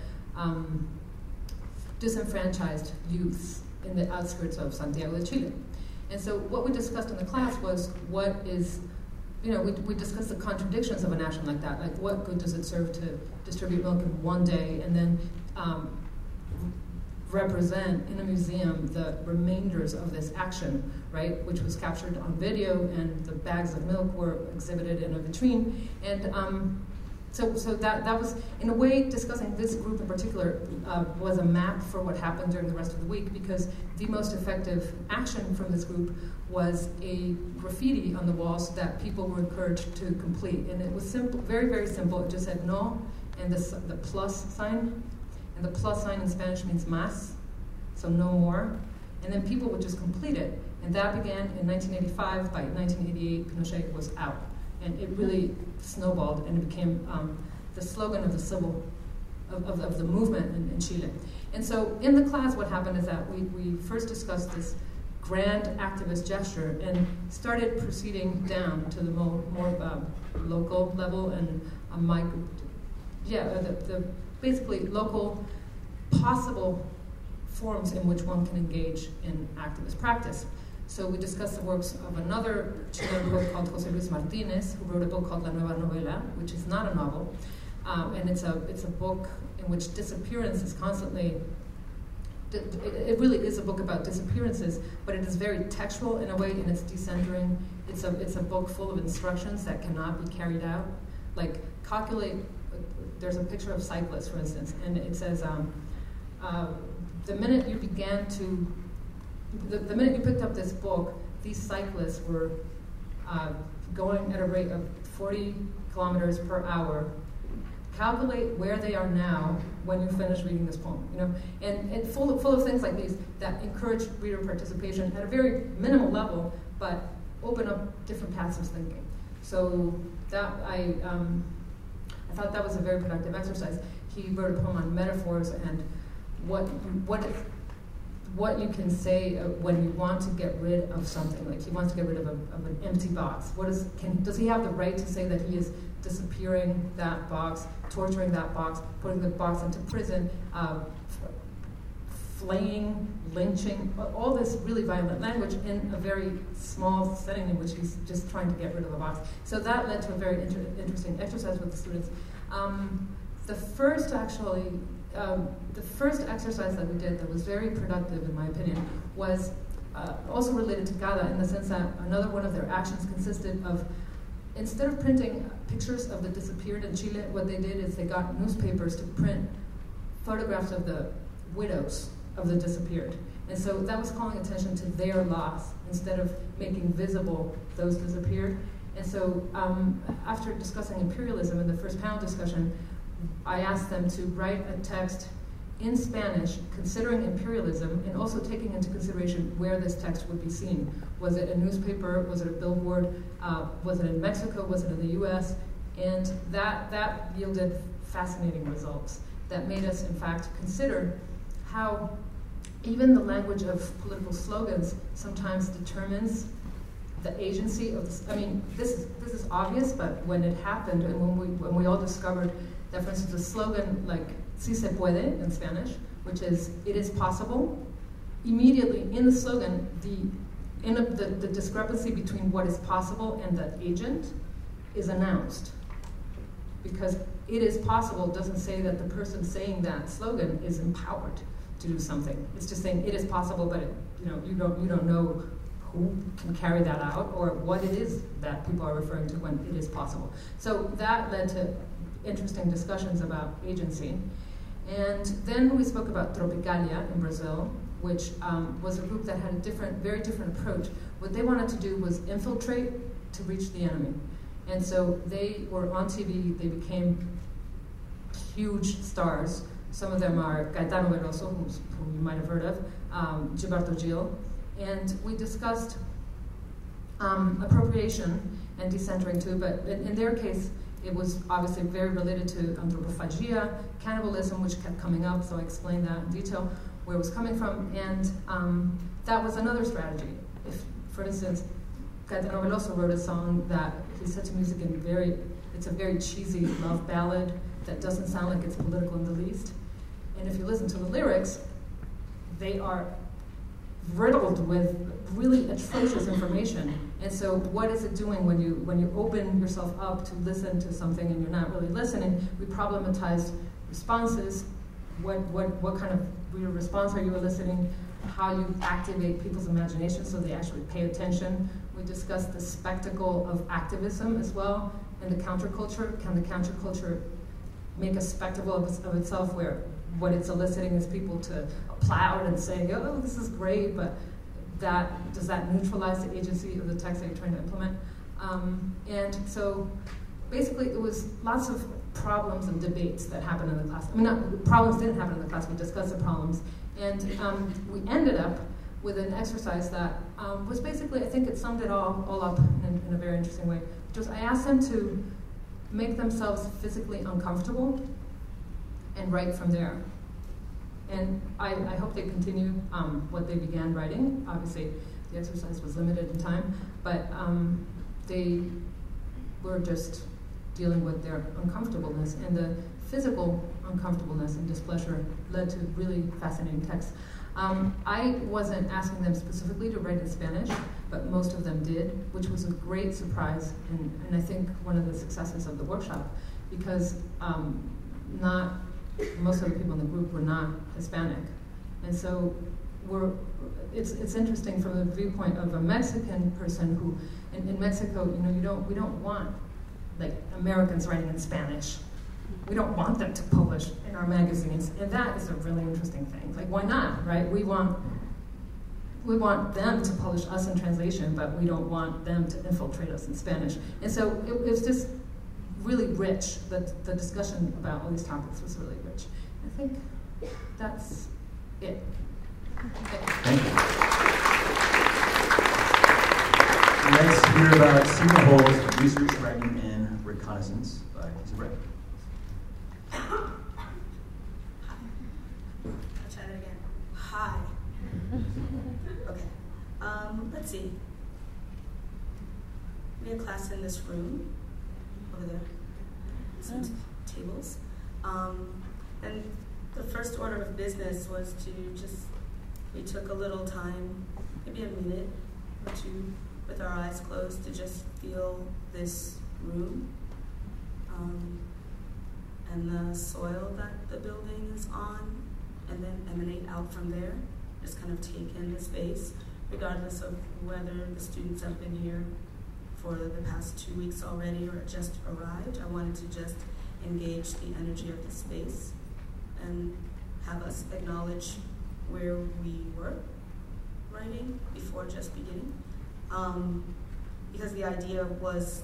disenfranchised youths in the outskirts of Santiago de Chile. And so what we discussed in the class was we discussed the contradictions of an action like that, like what good does it serve to distribute milk in one day and then represent in a museum the remainders of this action, right, which was captured on video, and the bags of milk were exhibited in a vitrine. And so that was, in a way, discussing this group in particular was a map for what happened during the rest of the week, because the most effective action from this group was a graffiti on the walls that people were encouraged to complete. And it was simple, very, very simple. It just said no, and the plus sign. And the plus sign in Spanish means más, so no more. And then people would just complete it. And that began in 1985. By 1988, Pinochet was out. And it really snowballed, and it became the slogan of of the movement in Chile. And so in the class, what happened is that we first discussed this grand activist gesture and started proceeding down to the more local level and the basically local possible forms in which one can engage in activist practice. So we discussed the works of another Chilean poet called José Luis Martínez, who wrote a book called La Nueva Novela, which is not a novel, and it's a book in which disappearance is constantly. It really is a book about disappearances, but it is very textual in a way in its decentering. It's a book full of instructions that cannot be carried out. Like calculate. There's a picture of cyclists, for instance, and it says the minute you began to. The minute you picked up this book, these cyclists were going at a rate of 40 kilometers per hour. Calculate where they are now when you finish reading this poem, and full of things like these that encourage reader participation at a very minimal level, but open up different paths of thinking. So that I thought that was a very productive exercise. He wrote a poem on metaphors and what you can say when you want to get rid of something. Like he wants to get rid of an empty box. Does he have the right to say that he is disappearing that box, torturing that box, putting the box into prison, flaying, lynching, all this really violent language in a very small setting in which he's just trying to get rid of a box. So that led to a very interesting exercise with the students. The first exercise that we did that was very productive, in my opinion, was also related to Gada in the sense that another one of their actions consisted of, instead of printing pictures of the disappeared in Chile, what they did is they got newspapers to print photographs of the widows of the disappeared. And so that was calling attention to their loss instead of making visible those disappeared. And so after discussing imperialism in the first panel discussion, I asked them to write a text in Spanish considering imperialism and also taking into consideration where this text would be seen. Was it a newspaper? Was it a billboard? Was it in Mexico? Was it in the US? And that yielded fascinating results that made us, in fact, consider how even the language of political slogans sometimes determines the agency of this. I mean, this is obvious, but when it happened and when we all discovered that, for instance, a slogan like "Si se puede" in Spanish, which is "it is possible," immediately in the slogan, the discrepancy between what is possible and the agent is announced. Because "it is possible" doesn't say that the person saying that slogan is empowered to do something. It's just saying it is possible, but you don't know who can carry that out or what it is that people are referring to when it is possible. So that led to interesting discussions about agency. And then we spoke about Tropicalia in Brazil, which was a group that had a very different approach. What they wanted to do was infiltrate to reach the enemy. And so they were on TV, they became huge stars. Some of them are Caetano Veloso, whom you might have heard of, Gilberto Gil. And we discussed appropriation and decentering too, but in their case, it was obviously very related to anthropophagia, cannibalism, which kept coming up, so I explained that in detail, where it was coming from, and that was another strategy. If, for instance, Caetano Veloso wrote a song that he set to music it's a very cheesy love ballad that doesn't sound like it's political in the least, and if you listen to the lyrics, they are riddled with really atrocious information. And so what is it doing when you open yourself up to listen to something and you're not really listening? We problematized responses. What kind of reader response are you eliciting? How you activate people's imagination so they actually pay attention. We discussed the spectacle of activism as well and the counterculture. Can the counterculture make a spectacle of itself where what it's eliciting is people to applaud and say, oh, this is great, but does that neutralize the agency of the text that you're trying to implement? And so basically it was lots of problems and debates that happened in the class. I mean, problems didn't happen in the class, we discussed the problems. And we ended up with an exercise that was basically, I think it summed it all up in a very interesting way, which was I asked them to make themselves physically uncomfortable and write from there. And I hope they continue what they began writing. Obviously, the exercise was limited in time, but they were just dealing with their uncomfortableness, and the physical uncomfortableness and displeasure led to really fascinating texts. I wasn't asking them specifically to write in Spanish, but most of them did, which was a great surprise, and I think one of the successes of the workshop, because most of the people in the group were not Hispanic. And so it's interesting from the viewpoint of a Mexican person who, in Mexico, we don't want like Americans writing in Spanish. We don't want them to publish in our magazines, and that is a really interesting thing. Like, why not, right? We want them to publish us in translation, but we don't want them to infiltrate us in Spanish. And so it was just really rich. The discussion about all these topics was really rich. I think that's it. Thank you. Let's hear about Sima Ho's research, writing, and reconnaissance by Lisa Brett. I'll try that again. Hi. Okay. Let's see. We had class in this room over there. Some tables. And the first order of business was we took a little time, maybe a minute or two, with our eyes closed to just feel this room and the soil that the building is on, and then emanate out from there. Just kind of take in the space, regardless of whether the students have been here for the past 2 weeks already or just arrived. I wanted to just engage the energy of the space and have us acknowledge where we were writing before just beginning. Because the idea was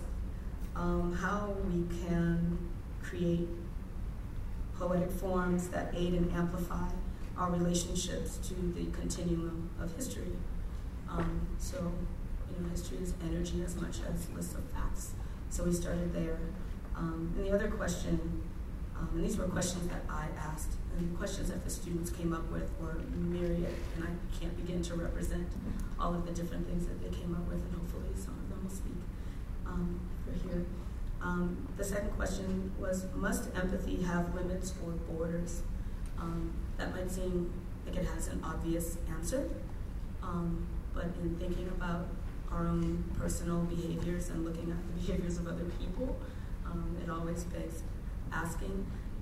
how we can create poetic forms that aid and amplify our relationships to the continuum of history. So, history is energy as much as lists of facts. So we started there. And the other question, and these were questions that I asked, and the questions that the students came up with were myriad, and I can't begin to represent all of the different things that they came up with, and hopefully some of them will speak for here. The second question was, must empathy have limits or borders? That might seem like it has an obvious answer, but in thinking about our own personal behaviors and looking at the behaviors of other people, it always begs asking.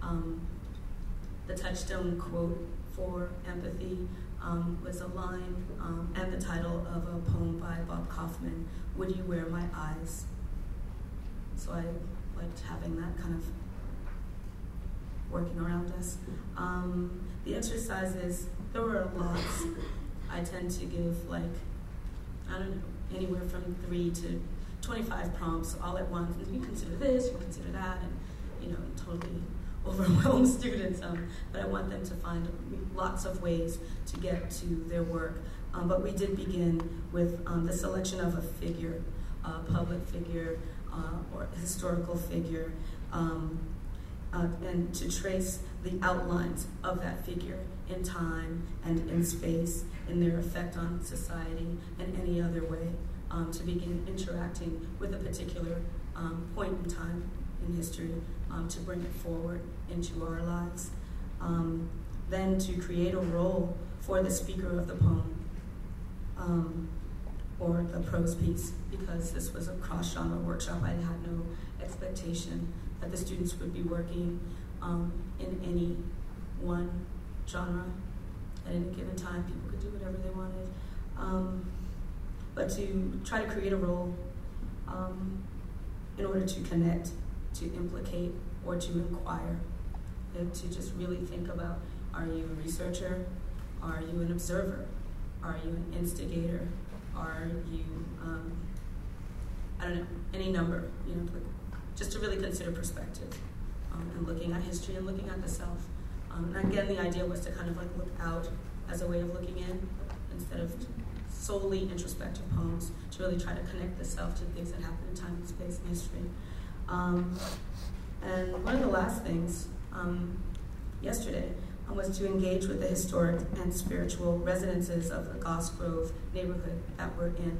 The touchstone quote for empathy was a line and the title of a poem by Bob Kaufman, "Would You Wear My Eyes?" So I liked having that kind of working around us. The exercises, there were lots. I tend to give anywhere from 3 to 25 prompts all at once. And you consider this, you consider that, and totally overwhelm students. But I want them to find lots of ways to get to their work. But we did begin with the selection of a figure, a public figure or a historical figure, and to trace the outlines of that figure in time and in space, in their effect on society, and any other way, to begin interacting with a particular point in time in history, to bring it forward into our lives. Then to create a role for the speaker of the poem, or the prose piece, because this was a cross-genre workshop. I had no expectation that the students would be working in any one genre at any given time. People could do whatever they wanted. But to try to create a role in order to connect, to implicate, or to inquire, and to just really think about, are you a researcher? Are you an observer? Are you an instigator? Are you, any number, just to really consider perspective, and looking at history and looking at the self. And again, the idea was to kind of look out as a way of looking in, instead of solely introspective poems, to really try to connect the self to things that happen in time and space and history. And one of the last things yesterday was to engage with the historic and spiritual residences of the Goss Grove neighborhood that we're in.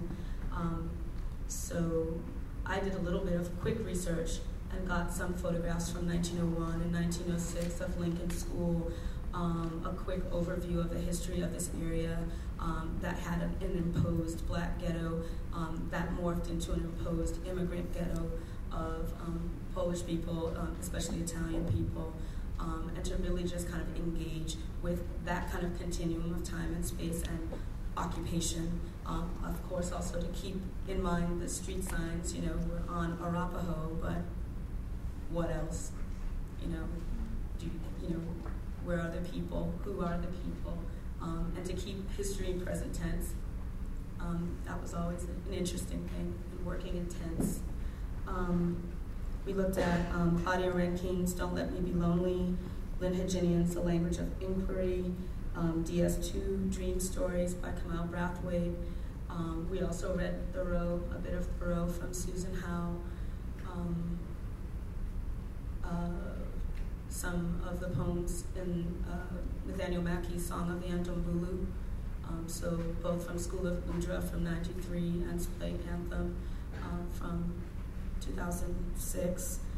So I did a little bit of quick research and got some photographs from 1901 and 1906 of Lincoln School, a quick overview of the history of this area that had an imposed black ghetto that morphed into an imposed immigrant ghetto of Polish people, especially Italian people, and to really just kind of engage with that kind of continuum of time and space and occupation. Of course, also to keep in mind the street signs, we're on Arapahoe, but what else? Where are the people? Who are the people? And to keep history in present tense. That was always an interesting thing, and working in tense. We looked at Claudia Ranking's Don't Let Me Be Lonely, Lynn Haginian's The Language of Inquiry, DS2, Dream Stories by Kamau Brathwaite. We also read Thoreau, a bit of Thoreau from Susan Howe, some of the poems in Nathaniel Mackey's Song of the Ndombulu, so both from School of Undra from 93 and Splay Anthem from 2006.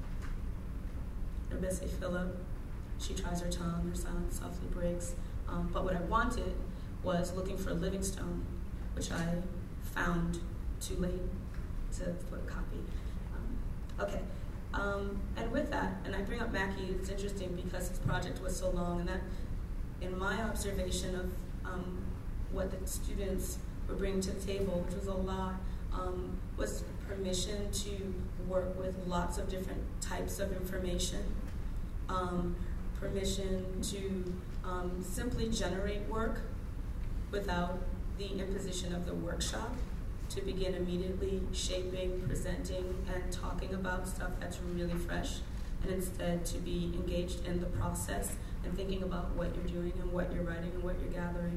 Rebese Phillip, She Tries Her Tongue, Her Silence Softly Breaks. But what I wanted was looking for Livingstone, which I found too late to photocopy. Okay. And with that, and I bring up Mackey, it's interesting because his project was so long, and that, in my observation of what the students were bringing to the table, which was a lot, was permission to work with lots of different types of information, permission to simply generate work without the imposition of the workshop, to begin immediately shaping, presenting, and talking about stuff that's really fresh, and instead to be engaged in the process and thinking about what you're doing and what you're writing and what you're gathering,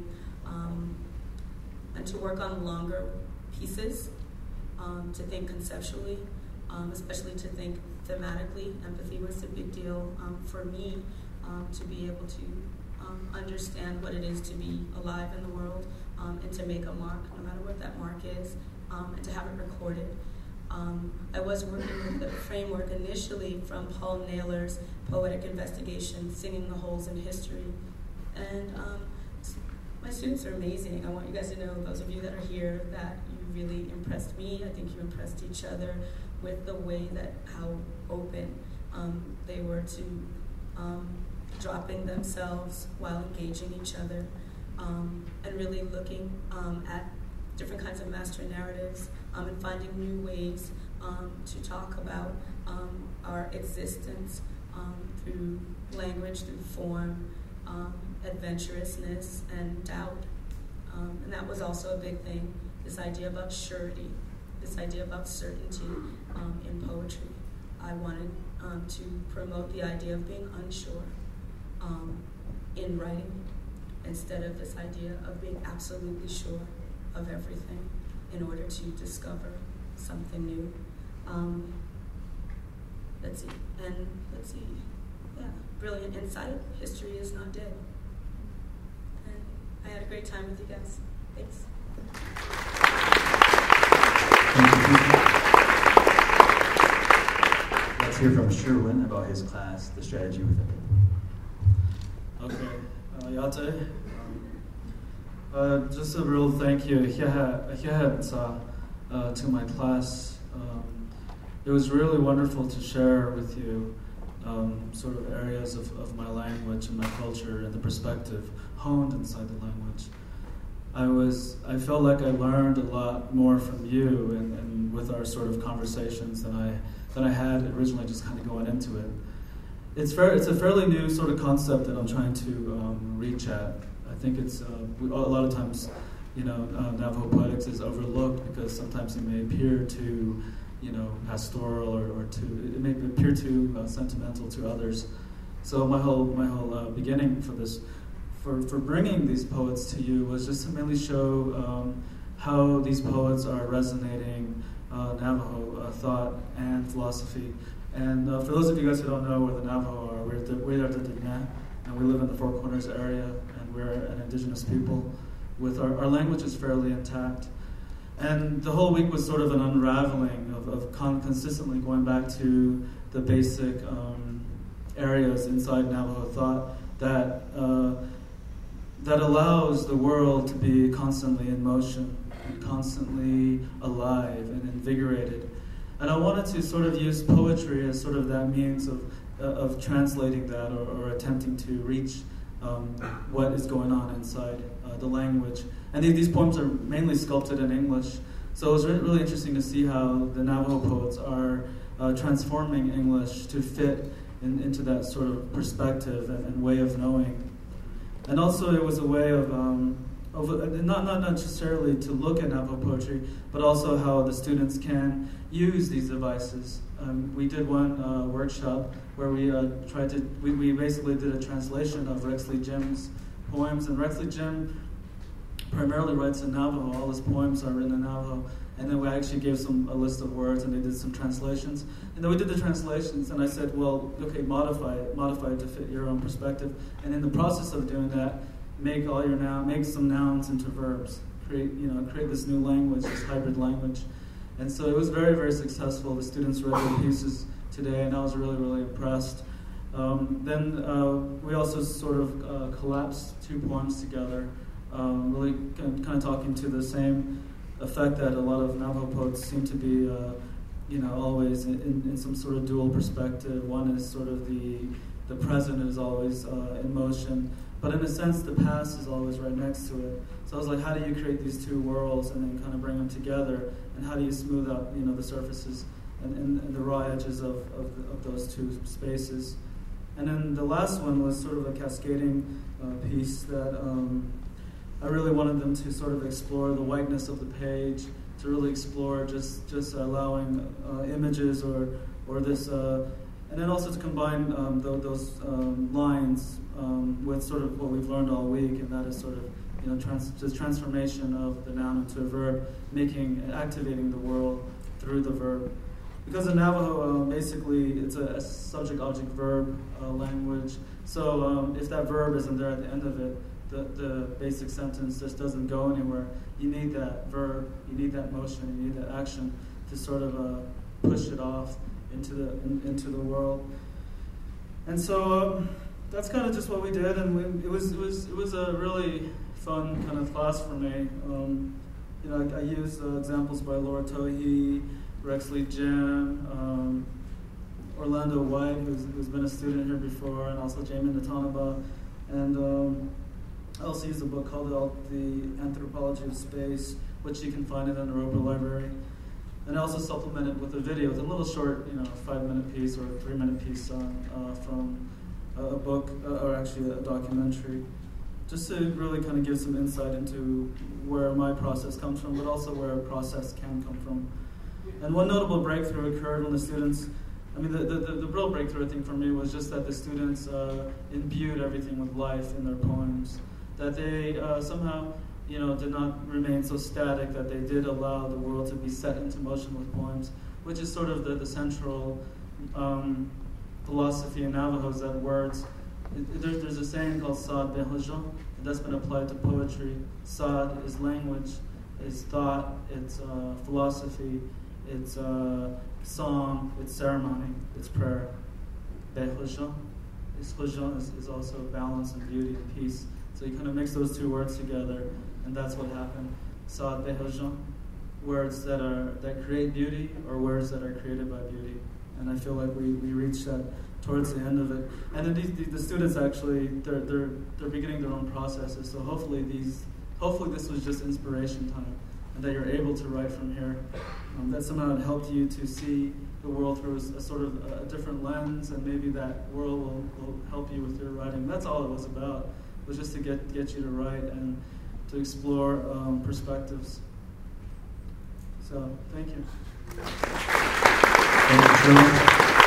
and to work on longer pieces, to think conceptually, especially to think thematically. Empathy was a big deal for me, to be able to understand what it is to be alive in the world, and to make a mark, no matter what that mark is, and to have it recorded. I was working with the framework initially from Paul Naylor's Poetic Investigation, Singing the Holes in History. And my students are amazing. I want you guys to know, those of you that are here, that you really impressed me. I think you impressed each other with the way that, how open they were to dropping themselves while engaging each other, and really looking at different kinds of master narratives, and finding new ways to talk about our existence through language, through form, adventurousness, and doubt. And that was also a big thing, this idea about surety, this idea about certainty in poetry. I wanted to promote the idea of being unsure in writing, instead of this idea of being absolutely sure of everything in order to discover something new. Let's see, yeah, brilliant insight. History is not dead. And I had a great time with you guys. Thanks. Let's hear from Sherwin about his class, The Strategy Within. Okay, Yate. Just a real thank you to my class. It was really wonderful to share with you sort of areas of my language and my culture and the perspective honed inside the language. I felt like I learned a lot more from you and with our sort of conversations than I had originally just kind of going into it. It's a fairly new sort of concept that I'm trying to reach at. I think it's a lot of times, Navajo poetics is overlooked because sometimes it may appear too, pastoral or it may appear too sentimental to others. So my whole beginning for this, for bringing these poets to you was just to mainly show how these poets are resonating Navajo thought and philosophy. And for those of you guys who don't know where the Navajo are, we're at the Dina, and we live in the Four Corners area, and we're an indigenous people with our language is fairly intact. And the whole week was sort of an unraveling of consistently going back to the basic areas inside Navajo thought that allows the world to be constantly in motion, constantly alive and invigorated. And I wanted to sort of use poetry as sort of that means of translating that or attempting to reach what is going on inside the language. And these poems are mainly sculpted in English. So it was really interesting to see how the Navajo poets are transforming English to fit into that sort of perspective and way of knowing. And also it was a way of not necessarily to look at Navajo poetry, but also how the students can use these devices. We did one workshop where we we basically did a translation of Rexley Jim's poems, and Rexley Jim primarily writes in Navajo. All his poems are written in Navajo. And then we actually gave a list of words, and they did some translations. And then we did the translations, and I said, well, okay, modify it to fit your own perspective. And in the process of doing that, make some nouns into verbs. Create this new language, this hybrid language. And so it was very, very successful. The students read the pieces today, and I was really, really impressed. Then we also sort of collapsed two poems together, really kind of talking to the same effect that a lot of Navajo poets seem to be, always in some sort of dual perspective. One is sort of the present is always in motion, but in a sense the past is always right next to it. So I was like, how do you create these two worlds and then kind of bring them together, and how do you smooth out the surfaces and the raw edges of those two spaces? And then the last one was sort of a cascading piece that I really wanted them to sort of explore the whiteness of the page, to really explore just allowing images or this, and then also to combine those lines with sort of what we've learned all week, and that is sort of the transformation of the noun into a verb, activating the world through the verb. Because in Navajo, basically, it's a subject-object-verb language. So if that verb isn't there at the end of it, the basic sentence just doesn't go anywhere. You need that verb, you need that motion, you need that action to sort of push it off into the world. And so that's kind of just what we did, and it was a really fun kind of class for me. I used examples by Laura Tohi, Rexley Jim, Orlando White, who's been a student here before, and also Jamie Natanaba, and I also used a book called The Anthropology of Space, which you can find in the Naropa Library. And I also supplemented with a video, with a little short, 5-minute piece or a 3-minute piece from a book, or actually a documentary, just to really kind of give some insight into where my process comes from, but also where a process can come from. And one notable breakthrough occurred when the students, the real breakthrough, I think, for me was just that the students imbued everything with life in their poems. That they somehow, did not remain so static, that they did allow the world to be set into motion with poems, which is sort of the central philosophy in Navajo, is that words, there's a saying called Saad Behojan, that's been applied to poetry. Saad is language, it's thought, it's philosophy, it's song, it's ceremony, it's prayer. Behojan is also balance and beauty and peace. So you kind of mix those two words together, and that's what happened. Saad Behojan, words that create beauty, or words that are created by beauty. And I feel like we reached that towards the end of it. And then the students actually they're beginning their own processes. So hopefully this was just inspiration time, and that you're able to write from here. That somehow it helped you to see the world through a sort of a different lens, and maybe that world will help you with your writing. That's all it was about. Was just to get you to write and to explore perspectives. So, thank you. Thank you so much.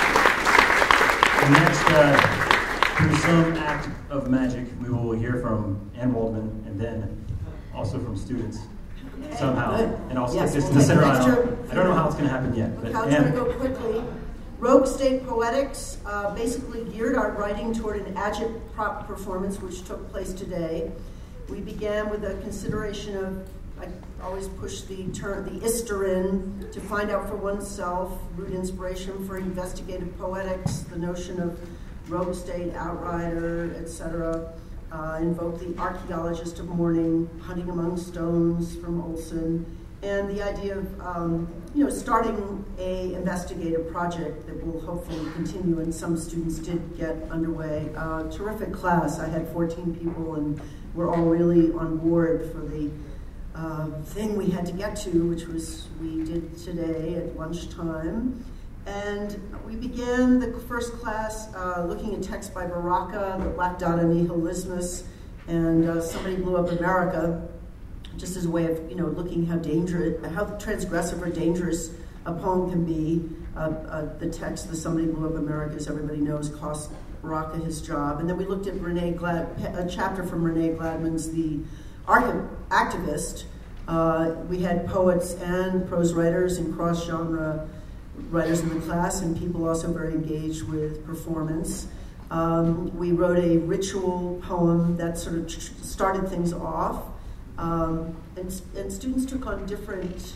And next, through some act of magic, we will hear from Ann Waldman, and then also from students somehow. Good. And also yes, just we'll to center I don't know how it's going to happen yet. Okay, But I'll try to go quickly. Rogue State Poetics basically geared our writing toward an agitprop performance which took place today. We began with a consideration of, I always push the term, the isterin, to find out for oneself, root inspiration for investigative poetics, the notion of rogue state, outrider, etc. Invoke the archaeologist of mourning, hunting among stones from Olson, and the idea of starting a investigative project that will hopefully continue, and some students did get underway. Terrific class. I had 14 people, and we're all really on board for the thing we had to get to, which was we did today at lunchtime. And we began the first class looking at texts by Baraka, the Black Dot of Nihilismus, and Somebody Blew Up America, just as a way of looking how transgressive or dangerous a poem can be. The text, the Somebody Blew Up America, as everybody knows, cost Baraka his job. And then we looked at a chapter from Renee Gladman's The Activist. We had poets and prose writers and cross-genre writers in the class, and people also very engaged with performance. We wrote a ritual poem that sort of started things off, and students took on different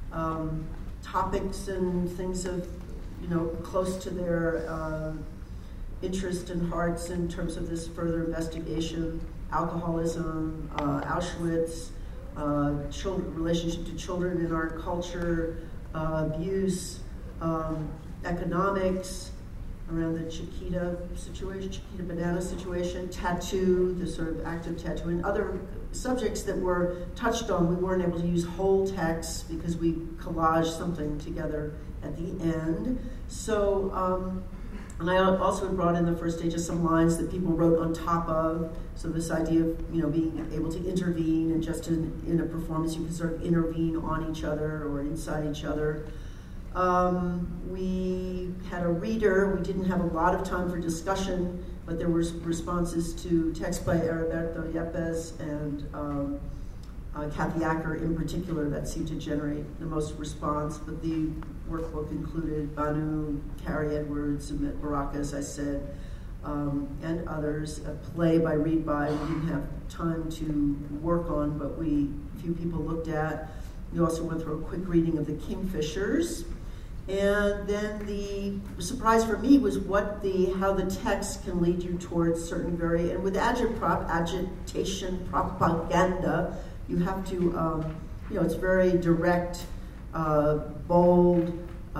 topics and things of, close to their interest and hearts in terms of this further investigation: alcoholism, Auschwitz, relationship to children in our culture, abuse, economics around the Chiquita banana situation, tattoo, the sort of active tattoo, and other subjects that were touched on. We weren't able to use whole texts because we collaged something together at the end. So, and I also brought in the first stage of some lines that people wrote on top of. So this idea of being able to intervene, and just in a performance you can sort of intervene on each other or inside each other. We had a reader. We didn't have a lot of time for discussion, but there were responses to texts by Heriberto Yepes and Kathy Acker in particular that seemed to generate the most response. But the workbook included Banu, Carrie Edwards, Amit Baraka, as I said, and others. A play by Read By we didn't have time to work on, but a few people looked at. We also went through a quick reading of The Kingfishers. And then the surprise for me was how the text can lead you towards certain and with agitation, propaganda, you have to, it's very direct, bold,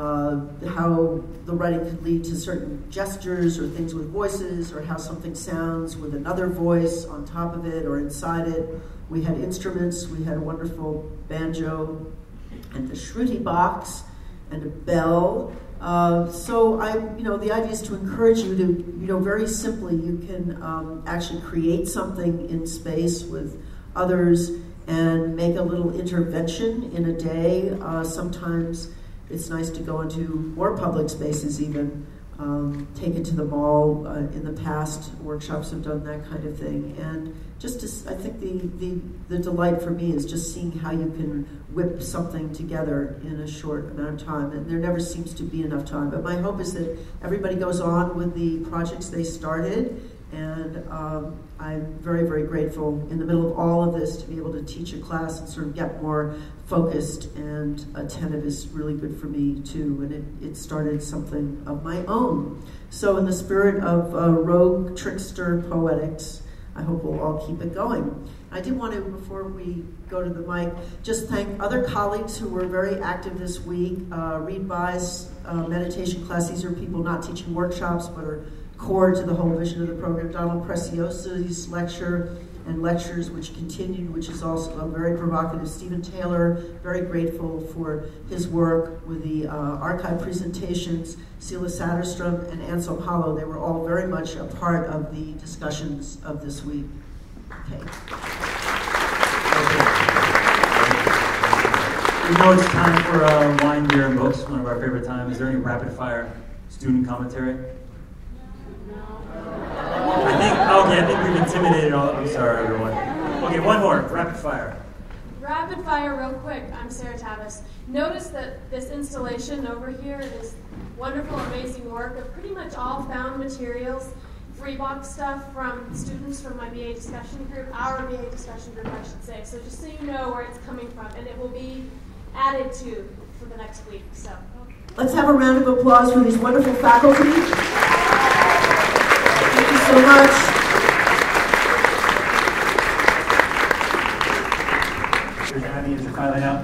how the writing could lead to certain gestures or things with voices, or how something sounds with another voice on top of it or inside it. We had instruments. We had a wonderful banjo and the Shruti box and a bell. So the idea is to encourage you to, very simply, you can actually create something in space with others and make a little intervention in a day. Sometimes it's nice to go into more public spaces even, take it to the mall. In the past, workshops have done that kind of thing. And I think the delight for me is just seeing how you can whip something together in a short amount of time. And there never seems to be enough time. But my hope is that everybody goes on with the projects they started. And I'm very, very grateful in the middle of all of this to be able to teach a class and sort of get more focused and attentive is really good for me too. And it started something of my own. So in the spirit of rogue trickster poetics, I hope we'll all keep it going. I did want to, before we go to the mic, just thank other colleagues who were very active this week. Read By's meditation class. These are people not teaching workshops, but are core to the whole vision of the program. Donald Precioso's lecture and lectures, which continued, which is also very provocative. Stephen Taylor, very grateful for his work with the archive presentations. Sela Satterstrom and Anselm Hollow, they were all very much a part of the discussions of this week. Okay. We know it's time for wine, beer, and books, one of our favorite times. Is there any rapid fire student commentary? I think we've intimidated all. I'm sorry, everyone. Okay, one more, rapid fire. rapid fire real quick. I'm Sarah Tavis. Notice that this installation over here is wonderful, amazing work of pretty much all found materials, free box stuff from students from my BA discussion group, our BA discussion group, I should say. So just so you know where it's coming from, and it will be added to for the next week. So let's have a round of applause for these wonderful faculty. Thank you so much. Here's Abby as you're filing out.